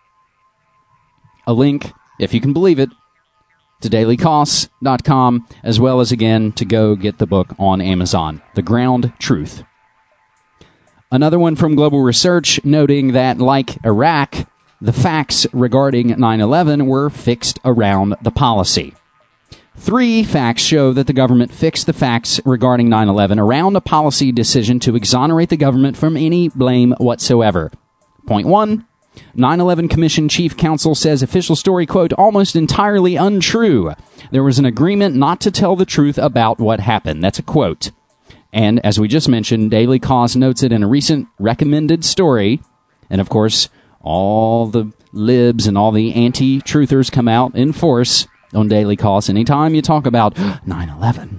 A link, if you can believe it, to dailycosts.com, as well as, again, to go get the book on Amazon, The Ground Truth. Another one from Global Research noting that, like Iraq, the facts regarding 9/11 were fixed around the policy. 3 facts show that the government fixed the facts regarding 9/11 around a policy decision to exonerate the government from any blame whatsoever. Point 1, 9/11 Commission Chief Counsel says official story, quote, almost entirely untrue. There was an agreement not to tell the truth about what happened. That's a quote. And as we just mentioned, Daily Kos notes it in a recent recommended story. And of course, all the libs and all the anti-truthers come out in force on Daily Kos anytime you talk about 9/11.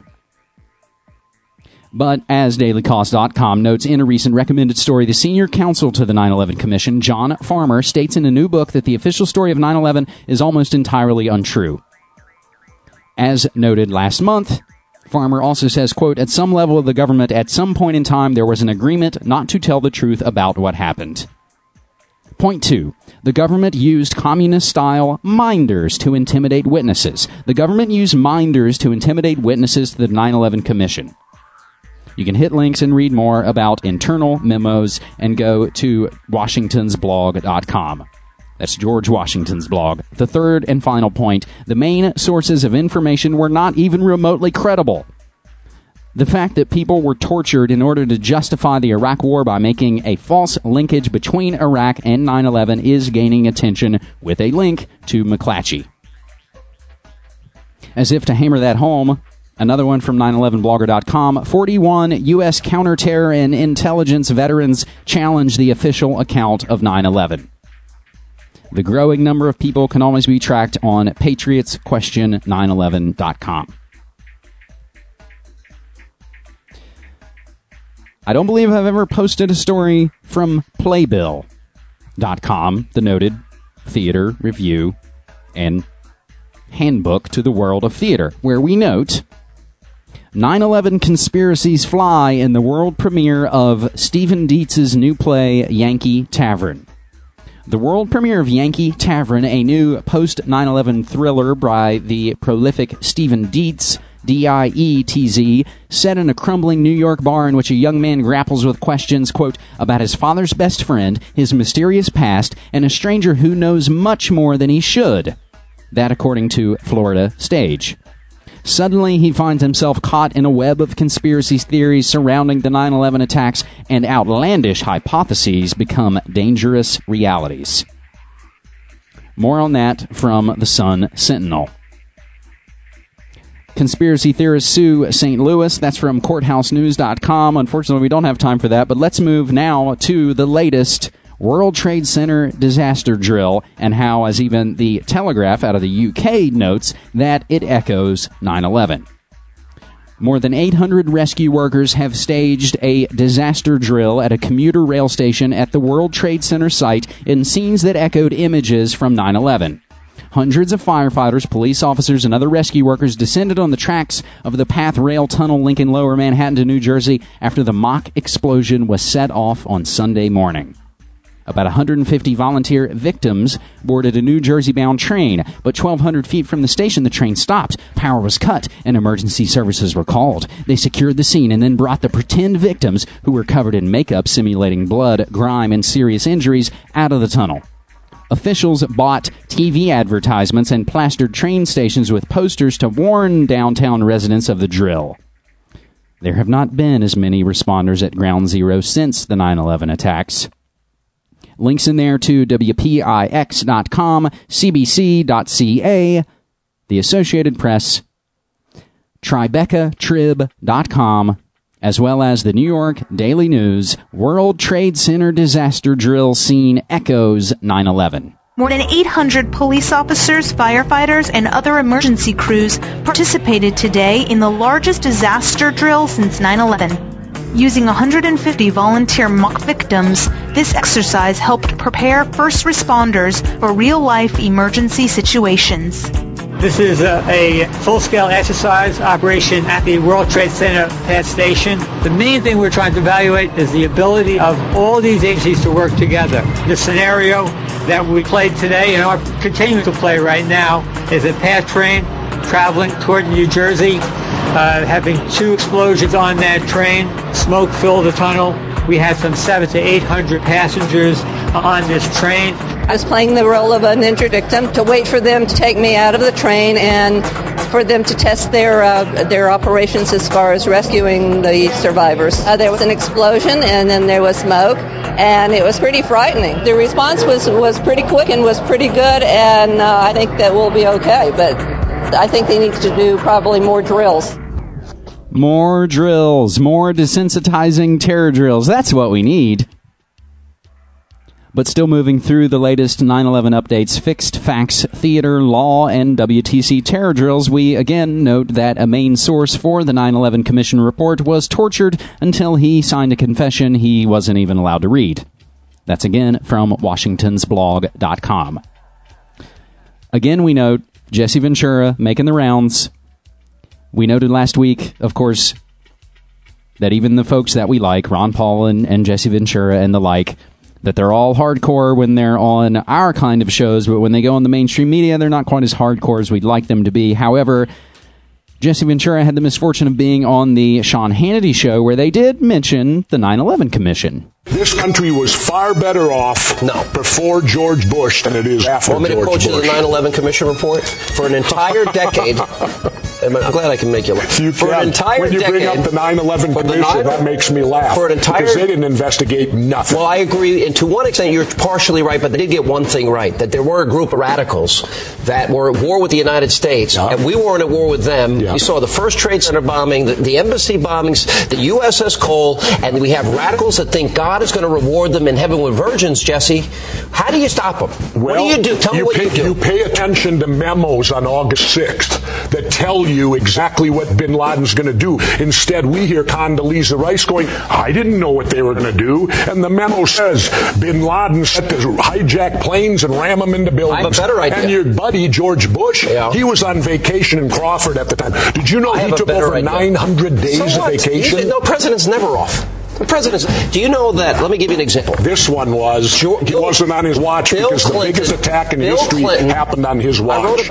But as dailycost.com notes in a recent recommended story, the senior counsel to the 9/11 Commission, John Farmer, states in a new book that the official story of 9/11 is almost entirely untrue. As noted last month, Farmer also says, quote, at some level of the government, at some point in time, there was an agreement not to tell the truth about what happened. Point 2. The government used communist-style minders to intimidate witnesses. The government used minders to intimidate witnesses to the 9/11 Commission. You can hit links and read more about internal memos and go to washingtonsblog.com. That's George Washington's blog. The third and final point, the main sources of information were not even remotely credible. The fact that people were tortured in order to justify the Iraq War by making a false linkage between Iraq and 9/11 is gaining attention with a link to McClatchy. As if to hammer that home, another one from 911blogger.com, 41 U.S. counterterror and intelligence veterans challenge the official account of 9/11. The growing number of people can always be tracked on patriotsquestion911.com. I don't believe I've ever posted a story from Playbill TheWorld.com, the noted theater review and handbook to the world of theater, where we note 9/11 conspiracies fly in the world premiere of Stephen Dietz's new play, Yankee Tavern. The world premiere of Yankee Tavern, a new post-9/11 thriller by the prolific Stephen Dietz, D-I-E-T-Z, set in a crumbling New York bar in which a young man grapples with questions, quote, about his father's best friend, his mysterious past, and a stranger who knows much more than he should. That according to Florida Stage. Suddenly, he finds himself caught in a web of conspiracy theories surrounding the 9/11 attacks, and outlandish hypotheses become dangerous realities. More on that from the Sun Sentinel. Conspiracy theorist sue St. Louis. That's from CourthouseNews.com. Unfortunately, we don't have time for that, but let's move now to the latest World Trade Center disaster drill, and how, as even the Telegraph out of the UK notes, that it echoes 9/11. More than 800 rescue workers have staged a disaster drill at a commuter rail station at the World Trade Center site in scenes that echoed images from 9/11. Hundreds of firefighters, police officers, and other rescue workers descended on the tracks of the PATH rail tunnel linking Lower Manhattan to New Jersey after the mock explosion was set off on Sunday morning. About 150 volunteer victims boarded a New Jersey-bound train, but 1,200 feet from the station, the train stopped. Power was cut, and emergency services were called. They secured the scene and then brought the pretend victims, who were covered in makeup simulating blood, grime, and serious injuries, out of the tunnel. Officials bought TV advertisements and plastered train stations with posters to warn downtown residents of the drill. There have not been as many responders at Ground Zero since the 9/11 attacks. Links in there to WPIX.com, CBC.ca, the Associated Press, TribecaTrib.com, as well as the New York Daily News. World Trade Center disaster drill scene echoes 9/11. More than 800 police officers, firefighters, and other emergency crews participated today in the largest disaster drill since 9/11. Using 150 volunteer mock victims, this exercise helped prepare first responders for real-life emergency situations. This is a full-scale exercise operation at the World Trade Center PATH station. The main thing we're trying to evaluate is the ability of all these agencies to work together. The scenario that we played today and are continuing to play right now is a PATH train traveling toward New Jersey, having two explosions on that train. Smoke filled the tunnel. We had some 700 to 800 passengers on this train. I was playing the role of an injured victim to wait for them to take me out of the train and for them to test their operations as far as rescuing the survivors. There was an explosion and then there was smoke, and it was pretty frightening. The response was pretty quick and was pretty good, and I think that we'll be okay, but I think they need to do probably more drills. More drills, more desensitizing terror drills. That's what we need. But still moving through the latest 9/11 updates, fixed facts, theater, law, and WTC terror drills, we again note that a main source for the 9/11 Commission report was tortured until he signed a confession he wasn't even allowed to read. That's again from WashingtonsBlog.com. Again, we note Jesse Ventura making the rounds. We noted last week, of course, that even the folks that we like, Ron Paul and Jesse Ventura and the like, that they're all hardcore when they're on our kind of shows, but when they go on the mainstream media, they're not quite as hardcore as we'd like them to be. However, Jesse Ventura had the misfortune of being on the Sean Hannity show, where they did mention the 9/11 Commission. This country was far better off before George Bush than it is after George Bush. Want me to quote you the 9/11 Commission report? For an entire decade, I'm glad I can make you laugh. For an entire decade, when you bring up the 9/11 Commission, that makes me laugh. For an entire, because they didn't investigate nothing. Well, I agree, and to one extent, you're partially right, but they did get one thing right, that there were a group of radicals that were at war with the United States, and we weren't at war with them. You saw the first Trade Center bombing, the embassy bombings, the USS Cole, and we have radicals that think God God is going to reward them in heaven with virgins, Jesse. How do you stop them? What do you do? Tell me what you do. You pay attention to memos on August 6th that tell you exactly what bin Laden's going to do. Instead, we hear Condoleezza Rice going, I didn't know what they were going to do. And the memo says bin Laden set to hijack planes and ram them into buildings. I have a better idea. And your buddy, George Bush, he was on vacation in Crawford at the time. Did you know he took over 900 days of vacation? No, president's never off. The president's. Do you know that? Let me give you an example. This one was. He wasn't on his watch because the biggest attack in history happened on his watch.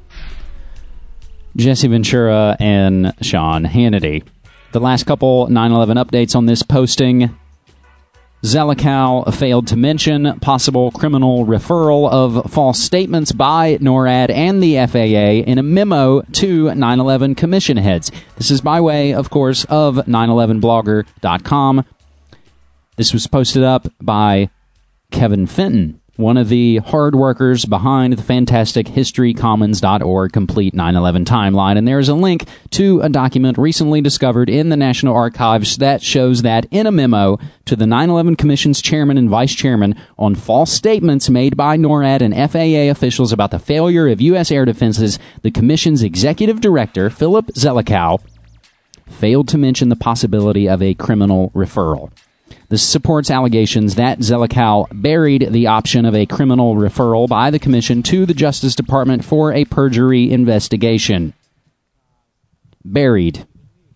Jesse Ventura and Sean Hannity. The last couple 9/11 updates on this posting. Zelikow failed to mention possible criminal referral of false statements by NORAD and the FAA in a memo to 9/11 commission heads. This is by way, of course, of 911blogger.com. This was posted up by Kevin Fenton, one of the hard workers behind the fantastic historycommons.org complete 9/11 timeline. And there's a link to a document recently discovered in the National Archives that shows that in a memo to the 9/11 Commission's chairman and vice chairman on false statements made by NORAD and FAA officials about the failure of U.S. air defenses, the Commission's executive director, Philip Zelikow, failed to mention the possibility of a criminal referral. This supports allegations that Zelikow buried the option of a criminal referral by the Commission to the Justice Department for a perjury investigation. Buried.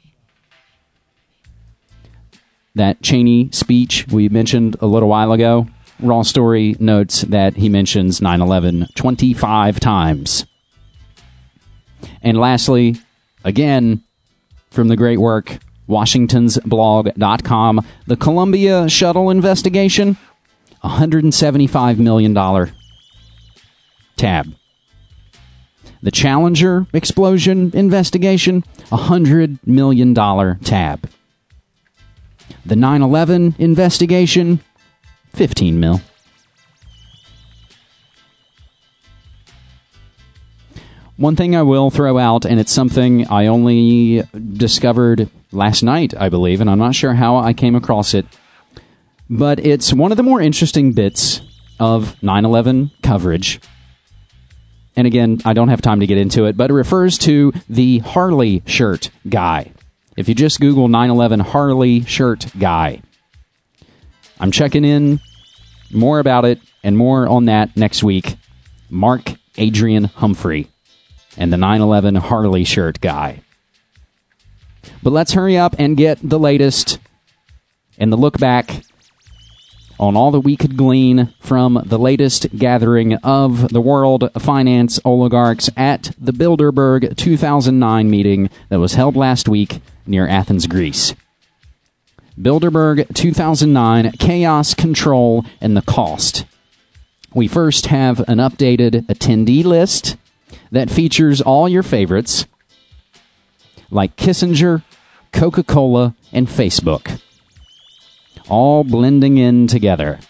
That Cheney speech we mentioned a little while ago, Raw Story notes that he mentions 9/11 25 times. And lastly, again, from the great work WashingtonsBlog.com, the Columbia shuttle investigation, $175 million tab. The Challenger explosion investigation, $100 million tab. The 9/11 investigation, $15 million. One thing I will throw out, and it's something I only discovered last night, I believe, and I'm not sure how I came across it, but it's one of the more interesting bits of 9/11 coverage. And again, I don't have time to get into it, but it refers to the Harley shirt guy. If you just Google 9/11 Harley shirt guy, I'm checking in more about it and more on that next week. Mark Adrian Humphrey and the 9/11 Harley shirt guy. But let's hurry up and get the latest and the look back on all that we could glean from the latest gathering of the world finance oligarchs at the Bilderberg 2009 meeting that was held last week near Athens, Greece. Bilderberg 2009, Chaos, Control, and the Cost. We first have an updated attendee list that features all your favorites, like Kissinger, Coca-Cola, and Facebook, all blending in together.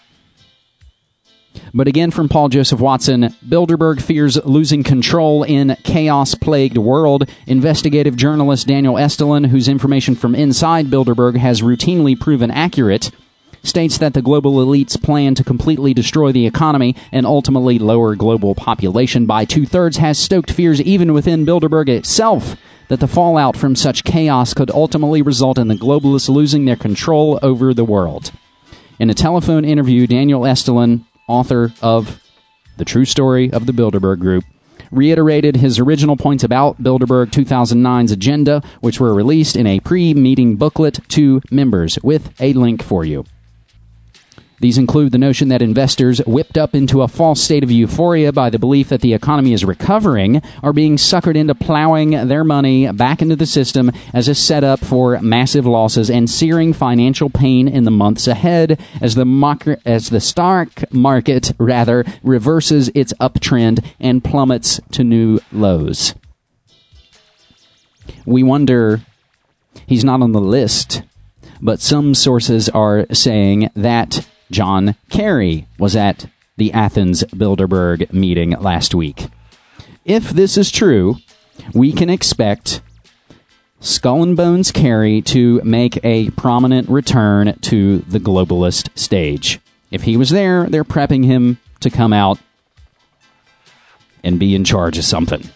But again, from Paul Joseph Watson, Bilderberg fears losing control in chaos-plagued world. Investigative journalist Daniel Estulin, whose information from inside Bilderberg has routinely proven accurate, states that the global elites plan to completely destroy the economy and ultimately lower global population by 2/3, has stoked fears even within Bilderberg itself that the fallout from such chaos could ultimately result in the globalists losing their control over the world. In a telephone interview, Daniel Estulin, author of The True Story of the Bilderberg Group, reiterated his original points about Bilderberg 2009's agenda, which were released in a pre-meeting booklet to members, with a link for you. These include the notion that investors, whipped up into a false state of euphoria by the belief that the economy is recovering, are being suckered into plowing their money back into the system as a setup for massive losses and searing financial pain in the months ahead as the stock market reverses its uptrend and plummets to new lows. We wonder, he's not on the list, but some sources are saying that John Kerry was at the Athens Bilderberg meeting last week. If this is true, we can expect Skull and Bones Kerry to make a prominent return to the globalist stage. If he was there, they're prepping him to come out and be in charge of something.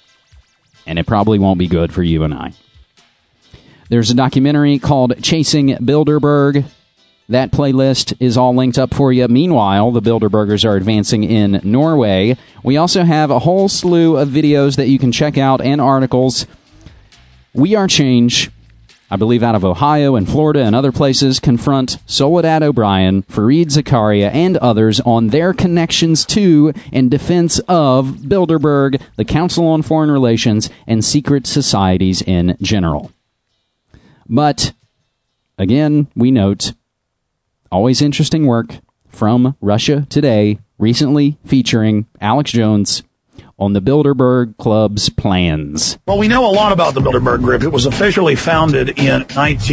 And it probably won't be good for you and I. There's a documentary called Chasing Bilderberg. That playlist is all linked up for you. Meanwhile, the Bilderbergers are advancing in Norway. We also have a whole slew of videos that you can check out and articles. We Are Change, I believe out of Ohio and Florida and other places, confront Soledad O'Brien, Fareed Zakaria, and others on their connections to and defense of Bilderberg, the Council on Foreign Relations, and secret societies in general. But, again, we note, always interesting work from Russia Today, recently featuring Alex Jones on the Bilderberg Club's plans. Well, we know a lot about the Bilderberg Group. It was officially founded in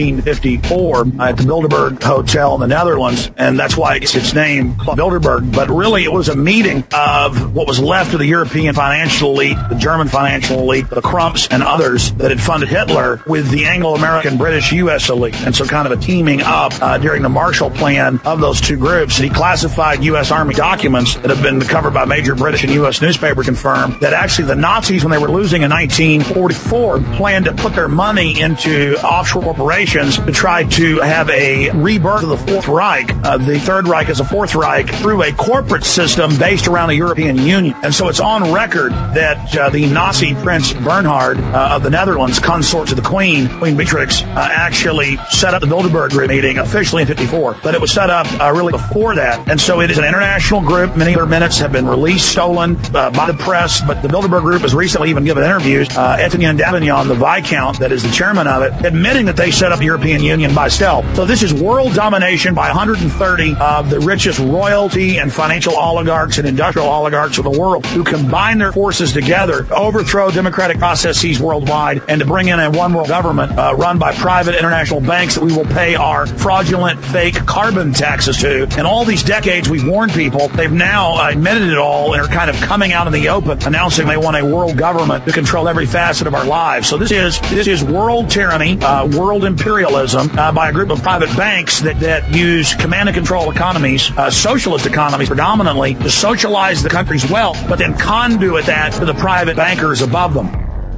1954 at the Bilderberg Hotel in the Netherlands, and that's why it gets its name, Bilderberg. But really, it was a meeting of what was left of the European financial elite, the German financial elite, the Krumps, and others that had funded Hitler with the Anglo-American, British, U.S. elite. And so kind of a teaming up during the Marshall Plan of those two groups. Declassified U.S. Army documents that have been covered by major British and U.S. newspapers confirm that actually the Nazis, when they were losing in 1944, planned to put their money into offshore corporations to try to have a rebirth of the Fourth Reich, the Third Reich as a Fourth Reich, through a corporate system based around the European Union. And so it's on record that the Nazi Prince Bernhard of the Netherlands, consort to the Queen Beatrix, actually set up the Bilderberg Group meeting officially in 54. But it was set up really before that. And so it is an international group. Many of their minutes have been released, stolen by the press. But the Bilderberg Group has recently even given interviews. Etienne Davignon, the Viscount that is the chairman of it, admitting that they set up the European Union by stealth. So this is world domination by 130 of the richest royalty and financial oligarchs and industrial oligarchs of the world who combine their forces together to overthrow democratic processes worldwide and to bring in a one world government run by private international banks that we will pay our fraudulent fake carbon taxes to. And all these decades we've warned people. They've now admitted it all and are kind of coming out in the open, announcing they want a world government to control every facet of our lives. So this is world tyranny, world imperialism by a group of private banks that use command and control economies, socialist economies predominantly, to socialize the country's wealth, but then conduit that to the private bankers above them.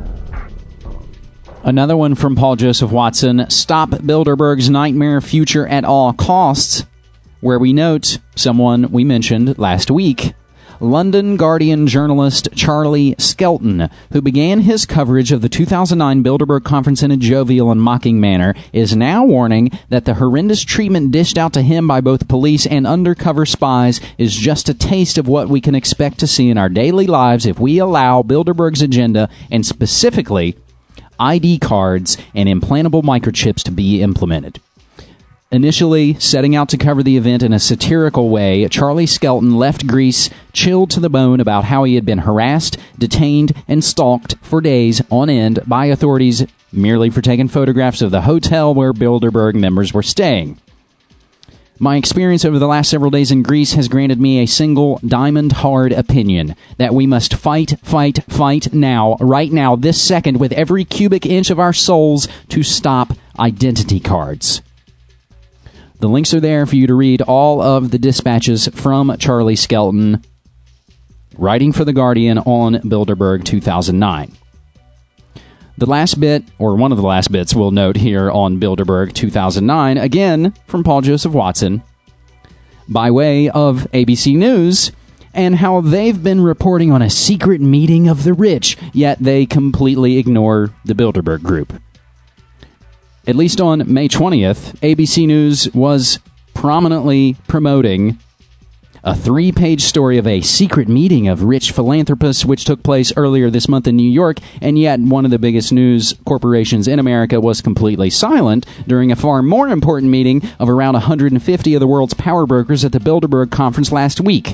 Another one from Paul Joseph Watson, Stop Bilderberg's Nightmare Future at All Costs, where we note someone we mentioned last week, London Guardian journalist Charlie Skelton, who began his coverage of the 2009 Bilderberg conference in a jovial and mocking manner, is now warning that the horrendous treatment dished out to him by both police and undercover spies is just a taste of what we can expect to see in our daily lives if we allow Bilderberg's agenda, and specifically ID cards and implantable microchips, to be implemented. Initially setting out to cover the event in a satirical way, Charlie Skelton left Greece chilled to the bone about how he had been harassed, detained, and stalked for days on end by authorities merely for taking photographs of the hotel where Bilderberg members were staying. My experience over the last several days in Greece has granted me a single diamond-hard opinion that we must fight now, right now, this second, with every cubic inch of our souls to stop identity cards. The links are there for you to read all of the dispatches from Charlie Skelton, writing for The Guardian on Bilderberg 2009. The last bit, or one of the last bits we'll note here on Bilderberg 2009, again from Paul Joseph Watson, by way of ABC News, and how they've been reporting on a secret meeting of the rich, yet they completely ignore the Bilderberg Group. At least on May 20th, ABC News was prominently promoting a 3-page story of a secret meeting of rich philanthropists which took place earlier this month in New York, and yet one of the biggest news corporations in America was completely silent during a far more important meeting of around 150 of the world's power brokers at the Bilderberg conference last week.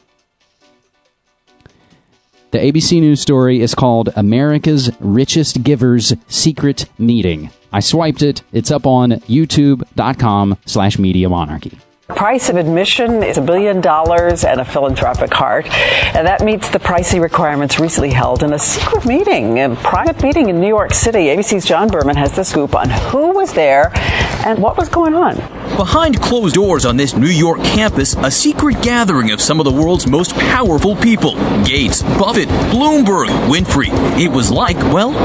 The ABC News story is called America's Richest Givers Secret Meeting. I swiped it. It's up on youtube.com/MediaMonarchy. Price of admission is $1 billion and a philanthropic heart, and that meets the pricey requirements recently held in a secret meeting, a private meeting in New York City. ABC's John Berman has the scoop on who was there and what was going on. Behind closed doors on this New York campus, a secret gathering of some of the world's most powerful people. Gates, Buffett, Bloomberg, Winfrey. It was like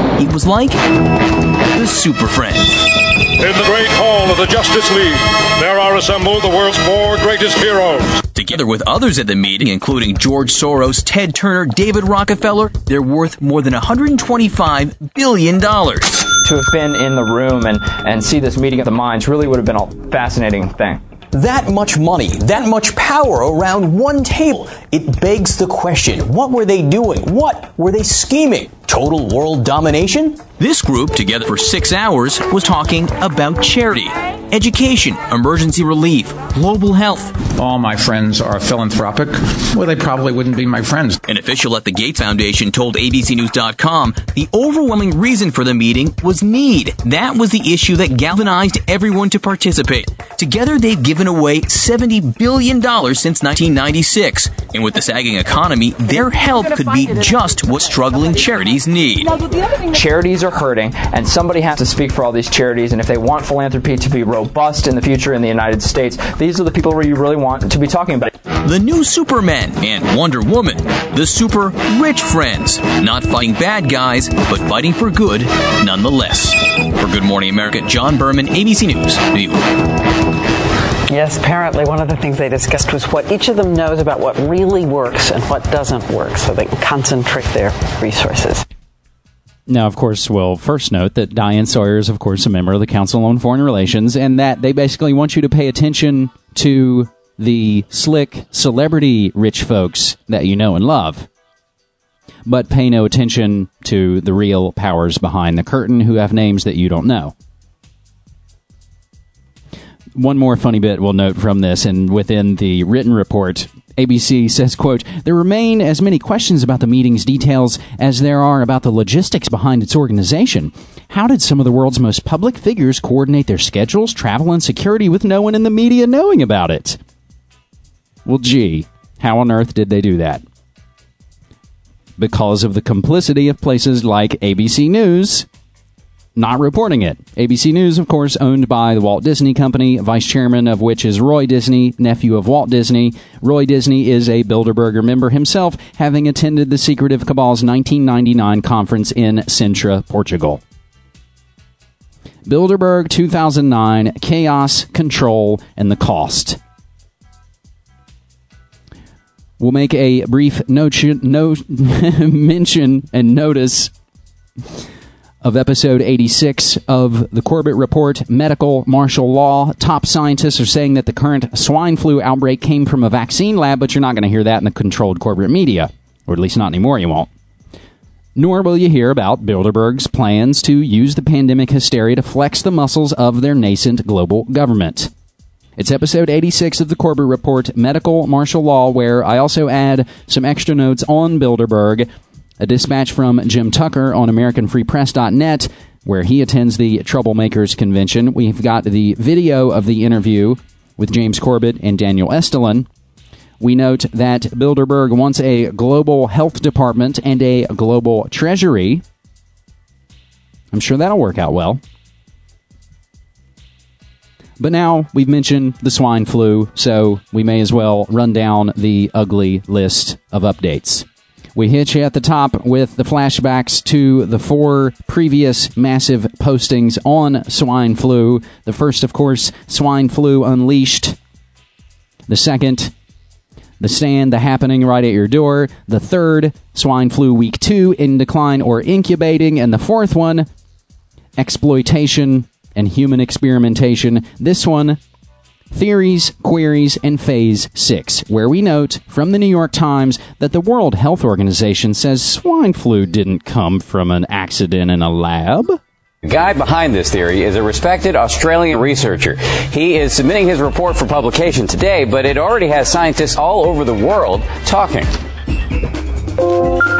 the Super Friends. In the great hall of the Justice League, there are assembled the world's 4 greatest heroes. Together with others at the meeting, including George Soros, Ted Turner, David Rockefeller, they're worth more than $125 billion. To have been in the room and see this meeting of the minds really would have been a fascinating thing. That much money, that much power around one table. It begs the question, what were they doing? What were they scheming? Total world domination? This group, together for 6 hours, was talking about charity, education, emergency relief, global health. All my friends are philanthropic. Well, they probably wouldn't be my friends. An official at the Gates Foundation told ABCNews.com the overwhelming reason for the meeting was need. That was the issue that galvanized everyone to participate. Together, they've given away $70 billion since 1996. And with the sagging economy, their help could be just what struggling charities need. Charities are hurting, and somebody has to speak for all these charities, and if they want philanthropy to be robust in the future in the United States, these are the people you really want to be talking about. The new Superman and Wonder Woman, the super rich friends, not fighting bad guys, but fighting for good nonetheless. For Good Morning America, John Berman, ABC News, New York. Yes, apparently one of the things they discussed was what each of them knows about what really works and what doesn't work, so they can concentrate their resources. Now, of course, we'll first note that Diane Sawyer is, of course, a member of the Council on Foreign Relations, and that they basically want you to pay attention to the slick celebrity rich folks that you know and love, but pay no attention to the real powers behind the curtain who have names that you don't know. One more funny bit we'll note from this, and within the written report, ABC says, quote, there remain as many questions about the meeting's details as there are about the logistics behind its organization. How did some of the world's most public figures coordinate their schedules, travel, and security with no one in the media knowing about it? Well, gee, how on earth did they do that? Because of the complicity of places like ABC News not reporting it. ABC News, of course, owned by the Walt Disney Company, vice chairman of which is Roy Disney, nephew of Walt Disney. Roy Disney is a Bilderberger member himself, having attended the Secretive Cabal's 1999 conference in Sintra, Portugal. Bilderberg 2009, Chaos, Control, and the Cost. We'll make a brief mention and notice of episode 86 of the Corbett Report, Medical Martial Law. Top scientists are saying that the current swine flu outbreak came from a vaccine lab, but you're not going to hear that in the controlled corporate media. Or at least not anymore, you won't. Nor will you hear about Bilderberg's plans to use the pandemic hysteria to flex the muscles of their nascent global government. It's episode 86 of the Corbett Report, Medical Martial Law, where I also add some extra notes on Bilderberg. A dispatch from Jim Tucker on AmericanFreePress.net, where he attends the Troublemakers Convention. We've got the video of the interview with James Corbett and Daniel Estulin. We note that Bilderberg wants a global health department and a global treasury. I'm sure that'll work out well. But now we've mentioned the swine flu, so we may as well run down the ugly list of updates. We hit you at the top with the flashbacks to the 4 previous massive postings on swine flu. The first, of course, Swine Flu Unleashed. The second, The Stand, The Happening Right at Your Door. The third, Swine Flu Week 2, In Decline or Incubating. And the fourth one, Exploitation and Human Experimentation. This one, Theories, Queries, and Phase 6, where we note from the New York Times that the World Health Organization says swine flu didn't come from an accident in a lab. The guy behind this theory is a respected Australian researcher. He is submitting his report for publication today, but it already has scientists all over the world talking.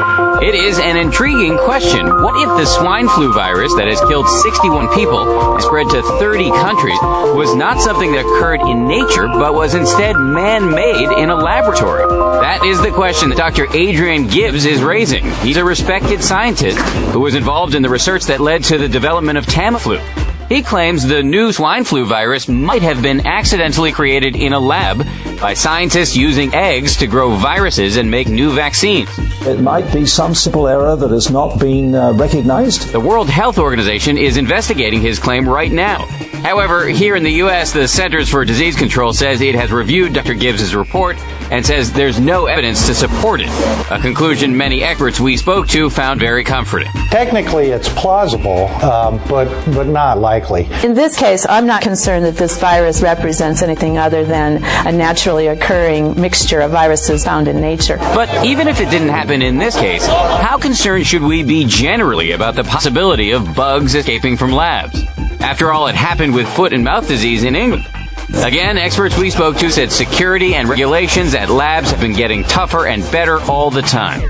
It is an intriguing question. What if the swine flu virus that has killed 61 people and spread to 30 countries was not something that occurred in nature, but was instead man-made in a laboratory? That is the question that Dr. Adrian Gibbs is raising. He's a respected scientist who was involved in the research that led to the development of Tamiflu. He claims the new swine flu virus might have been accidentally created in a lab by scientists using eggs to grow viruses and make new vaccines. It might be some simple error that has not been recognized. The World Health Organization is investigating his claim right now. However, here in the U.S., the Centers for Disease Control says it has reviewed Dr. Gibbs' report and says there's no evidence to support it, a conclusion many experts we spoke to found very comforting. Technically, it's plausible, but not likely. In this case, I'm not concerned that this virus represents anything other than a naturally occurring mixture of viruses found in nature. But even if it didn't happen in this case, how concerned should we be generally about the possibility of bugs escaping from labs? After all, it happened with foot and mouth disease in England. Again, experts we spoke to said security and regulations at labs have been getting tougher and better all the time.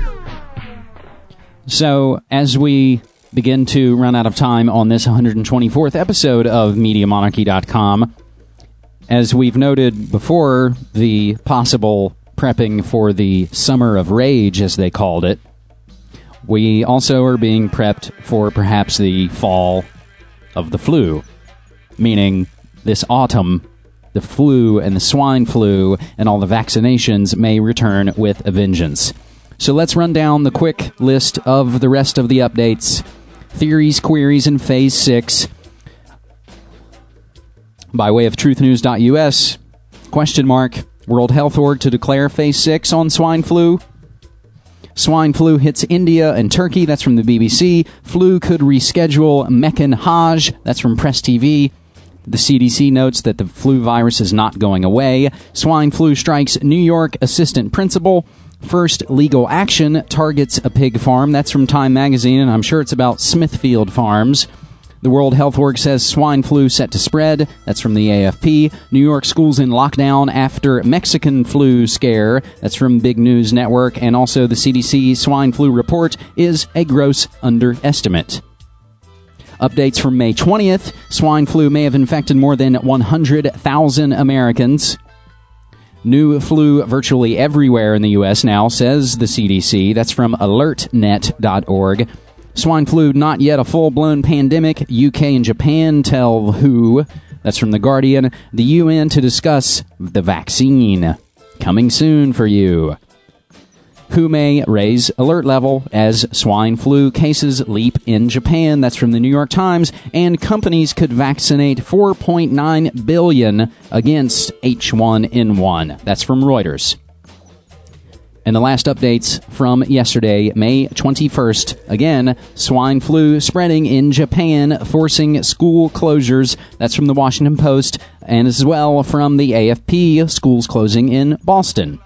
So, as we begin to run out of time on this 124th episode of MediaMonarchy.com, as we've noted before, the possible prepping for the Summer of Rage, as they called it, we also are being prepped for perhaps the fall of the flu, meaning this autumn, the flu and the swine flu and all the vaccinations may return with a vengeance. So let's run down the quick list of the rest of the updates. Theories, queries, and Phase 6. By way of truthnews.us, question mark, World Health Org to declare Phase 6 on swine flu. Swine flu hits India and Turkey. That's from the BBC. Flu could reschedule Meccan Hajj. That's from Press TV. The CDC notes that the flu virus is not going away. Swine flu strikes New York assistant principal. First legal action targets a pig farm. That's from Time Magazine, and I'm sure it's about Smithfield Farms. The World Health Org says swine flu set to spread. That's from the AFP. New York schools in lockdown after Mexican flu scare. That's from Big News Network. And also the CDC swine flu report is a gross underestimate. Updates from May 20th. Swine flu may have infected more than 100,000 Americans. New flu virtually everywhere in the U.S. now, says the CDC. That's from alertnet.org. Swine flu not yet a full-blown pandemic. UK and Japan tell WHO. That's from The Guardian. The UN to discuss the vaccine. Coming soon for you. WHO may raise alert level as swine flu cases leap in Japan. That's from the New York Times. And companies could vaccinate 4.9 billion against H1N1. That's from Reuters. And the last updates from yesterday, May 21st. Again, swine flu spreading in Japan, forcing school closures. That's from the Washington Post. And as well from the AFP, schools closing in Boston.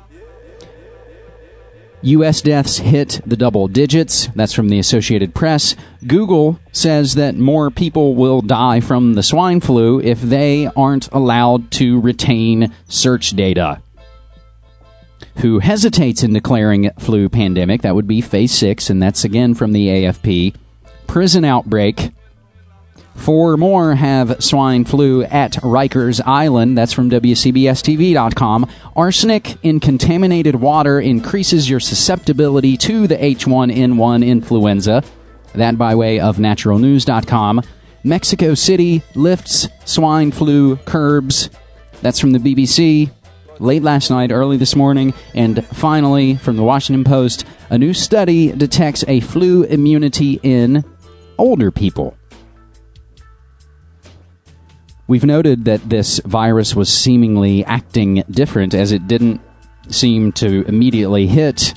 U.S. deaths hit the double digits. That's from the Associated Press. Google says that more people will die from the swine flu if they aren't allowed to retain search data. Who hesitates in declaring flu pandemic? That would be Phase 6, and that's again from the AFP. Prison outbreak. 4 more have swine flu at Rikers Island. That's from WCBSTV.com. Arsenic in contaminated water increases your susceptibility to the H1N1 influenza. That by way of naturalnews.com. Mexico City lifts swine flu curbs. That's from the BBC. Late last night, early this morning. And finally, from the Washington Post, a new study detects a flu immunity in older people. We've noted that this virus was seemingly acting different as it didn't seem to immediately hit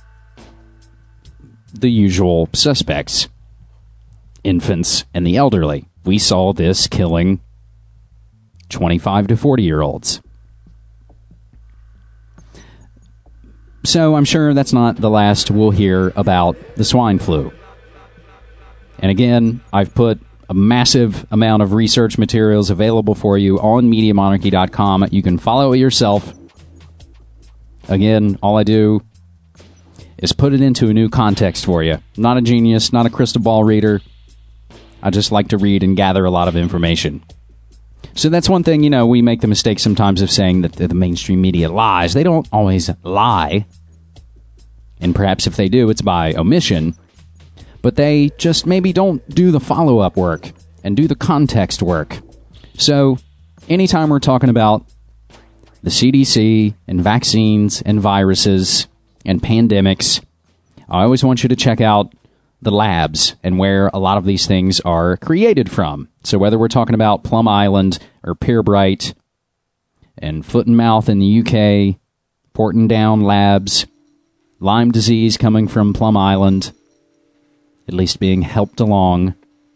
the usual suspects, infants and the elderly. We saw this killing 25 to 40-year-olds. So I'm sure that's not the last we'll hear about the swine flu. And again, I've put a massive amount of research materials available for you on MediaMonarchy.com. You can follow it yourself. Again, all I do is put it into a new context for you. Not a genius, not a crystal ball reader. I just like to read and gather a lot of information. So that's one thing, we make the mistake sometimes of saying that the mainstream media lies. They don't always lie. And perhaps if they do, it's by omission. But they just maybe don't do the follow-up work and do the context work. So, anytime we're talking about the CDC and vaccines and viruses and pandemics, I always want you to check out the labs and where a lot of these things are created from. So whether we're talking about Plum Island or Pirbright and Foot and Mouth in the UK, Porton Down Labs, Lyme disease coming from Plum Island, at least being helped along.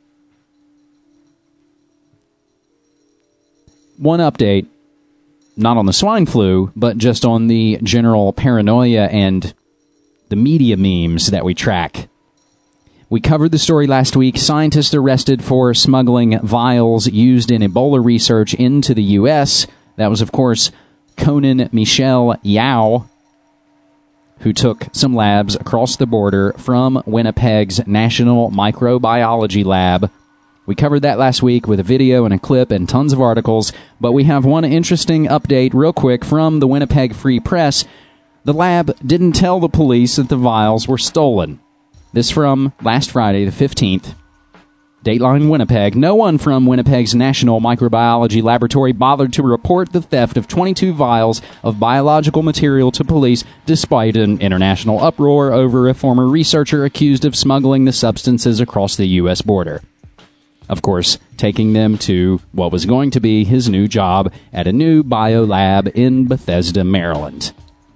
One update, not on the swine flu, but just on the general paranoia and the media memes that we track. We covered the story last week. Scientists arrested for smuggling vials used in Ebola research into the U.S. That was, of course, Conan Michel Yao, who took some labs across the border from Winnipeg's National Microbiology Lab. We covered that last week with a video and a clip and tons of articles, but we have one interesting update real quick from the Winnipeg Free Press. The lab didn't tell the police that the vials were stolen. This from last Friday, the 15th. Dateline Winnipeg. No one from Winnipeg's National Microbiology Laboratory bothered to report the theft of 22 vials of biological material to police, despite an international uproar over a former researcher accused of smuggling the substances across the U.S. border. Of course, taking them to what was going to be his new job at a new biolab in Bethesda, Maryland.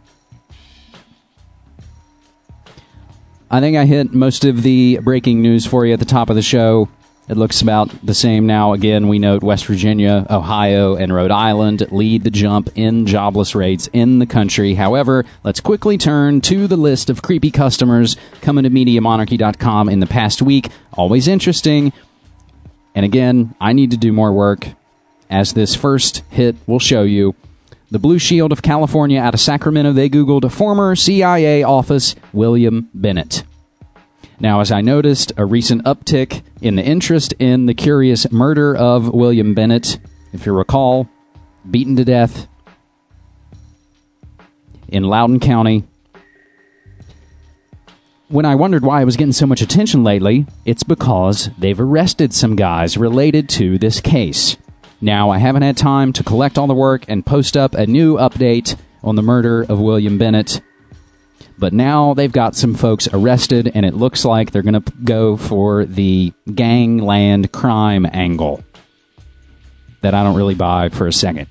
I think I hit most of the breaking news for you at the top of the show. It looks about the same now. Again, we note West Virginia, Ohio, and Rhode Island lead the jump in jobless rates in the country. However, let's quickly turn to the list of creepy customers coming to MediaMonarchy.com in the past week. Always interesting. And again, I need to do more work, as this first hit will show you. The Blue Shield of California out of Sacramento, they Googled former CIA office William Bennett. Now, as I noticed, a recent uptick in the interest in the curious murder of William Bennett, if you recall, beaten to death in Loudoun County. When I wondered why it was getting so much attention lately, it's because they've arrested some guys related to this case. Now, I haven't had time to collect all the work and post up a new update on the murder of William Bennett. But now they've got some folks arrested, and it looks like they're going to go for the gangland crime angle that I don't really buy for a second.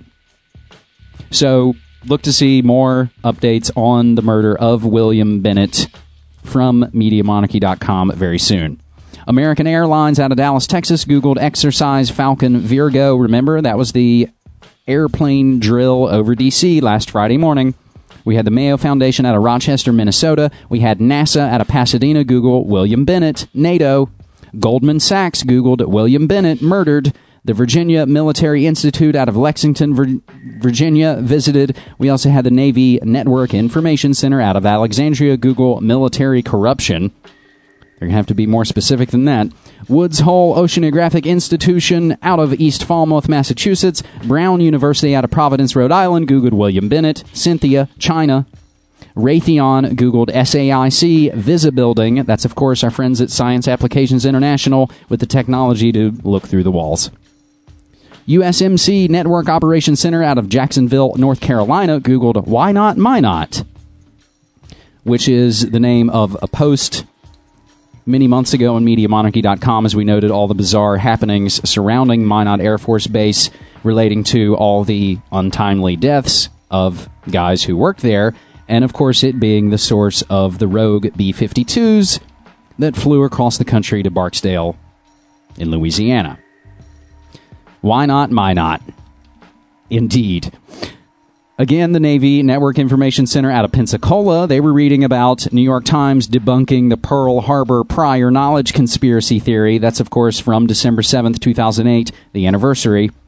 So, look to see more updates on the murder of William Bennett from MediaMonarchy.com very soon. American Airlines out of Dallas, Texas, Googled exercise Falcon Virgo. Remember, that was the airplane drill over D.C. last Friday morning. We had the Mayo Foundation out of Rochester, Minnesota. We had NASA out of Pasadena Google William Bennett, NATO. Goldman Sachs Googled William Bennett murdered. The Virginia Military Institute out of Lexington, Virginia visited. We also had the Navy Network Information Center out of Alexandria Google military corruption. They're going to have to be more specific than that. Woods Hole Oceanographic Institution out of East Falmouth, Massachusetts. Brown University out of Providence, Rhode Island, Googled William Bennett. Cynthia, China. Raytheon Googled SAIC Visa Building. That's, of course, our friends at Science Applications International with the technology to look through the walls. USMC Network Operations Center out of Jacksonville, North Carolina, Googled Why Not Minot, which is the name of a post many months ago on MediaMonarchy.com, as we noted all the bizarre happenings surrounding Minot Air Force Base relating to all the untimely deaths of guys who worked there, and of course it being the source of the rogue B-52s that flew across the country to Barksdale in Louisiana. Why not Minot? Indeed. Again, the Navy Network Information Center out of Pensacola, they were reading about New York Times debunking the Pearl Harbor prior knowledge conspiracy theory. That's, of course, from December 7th, 2008, the anniversary.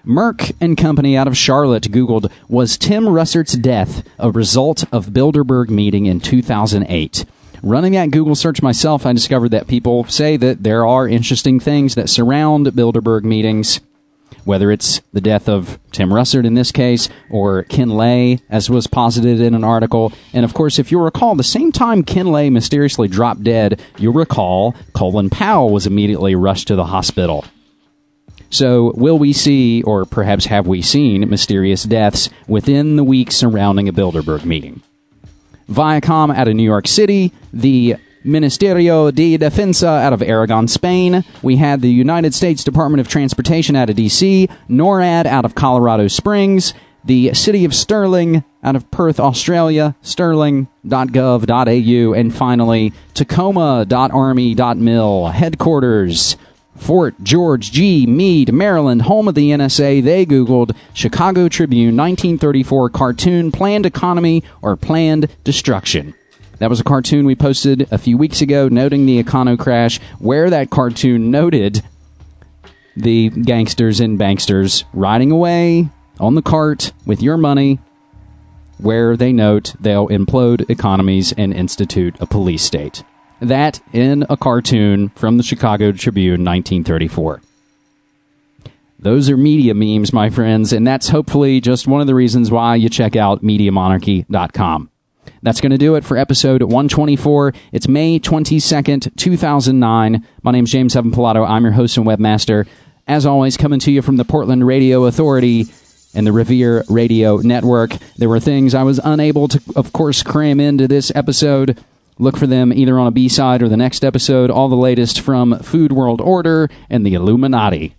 Merck and Company out of Charlotte Googled, was Tim Russert's death a result of Bilderberg meeting in 2008? Running that Google search myself, I discovered that people say that there are interesting things that surround Bilderberg meetings, whether it's the death of Tim Russert in this case, or Ken Lay, as was posited in an article. And of course, if you recall, the same time Ken Lay mysteriously dropped dead, you'll recall Colin Powell was immediately rushed to the hospital. So will we see, or perhaps have we seen, mysterious deaths within the week surrounding a Bilderberg meeting? Viacom out of New York City, the Ministerio de Defensa out of Aragon, Spain. We had the United States Department of Transportation out of D.C., NORAD out of Colorado Springs, the City of Stirling out of Perth, Australia, stirling.gov.au, and finally, Tacoma.army.mil, headquarters, Fort George G. Meade, Maryland, home of the NSA. They Googled Chicago Tribune 1934 cartoon, planned economy or planned destruction. That was a cartoon we posted a few weeks ago noting the econo crash, where that cartoon noted the gangsters and banksters riding away on the cart with your money, where they note they'll implode economies and institute a police state. That in a cartoon from the Chicago Tribune 1934. Those are media memes, my friends, and that's hopefully just one of the reasons why you check out MediaMonarchy.com. That's going to do it for episode 124. It's May 22nd, 2009. My name's James Evan Pilato. I'm your host and webmaster. As always, coming to you from the Portland Radio Authority and the Revere Radio Network. There were things I was unable to, of course, cram into this episode. Look for them either on a B-side or the next episode. All the latest from Food World Order and the Illuminati.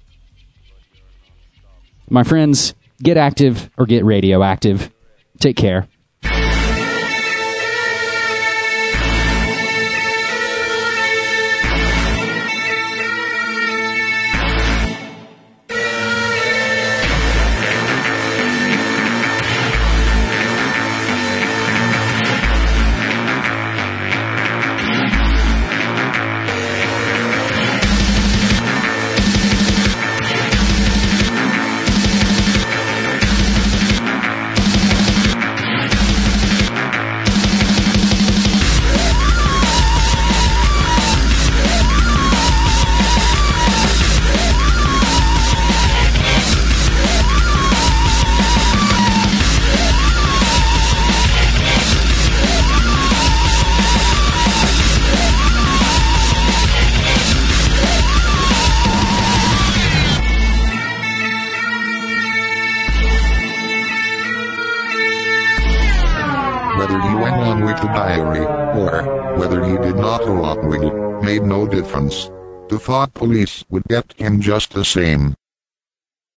My friends, get active or get radioactive. Take care. Whether he went on with the diary, or whether he did not go on with it, made no difference. The thought police would get him just the same.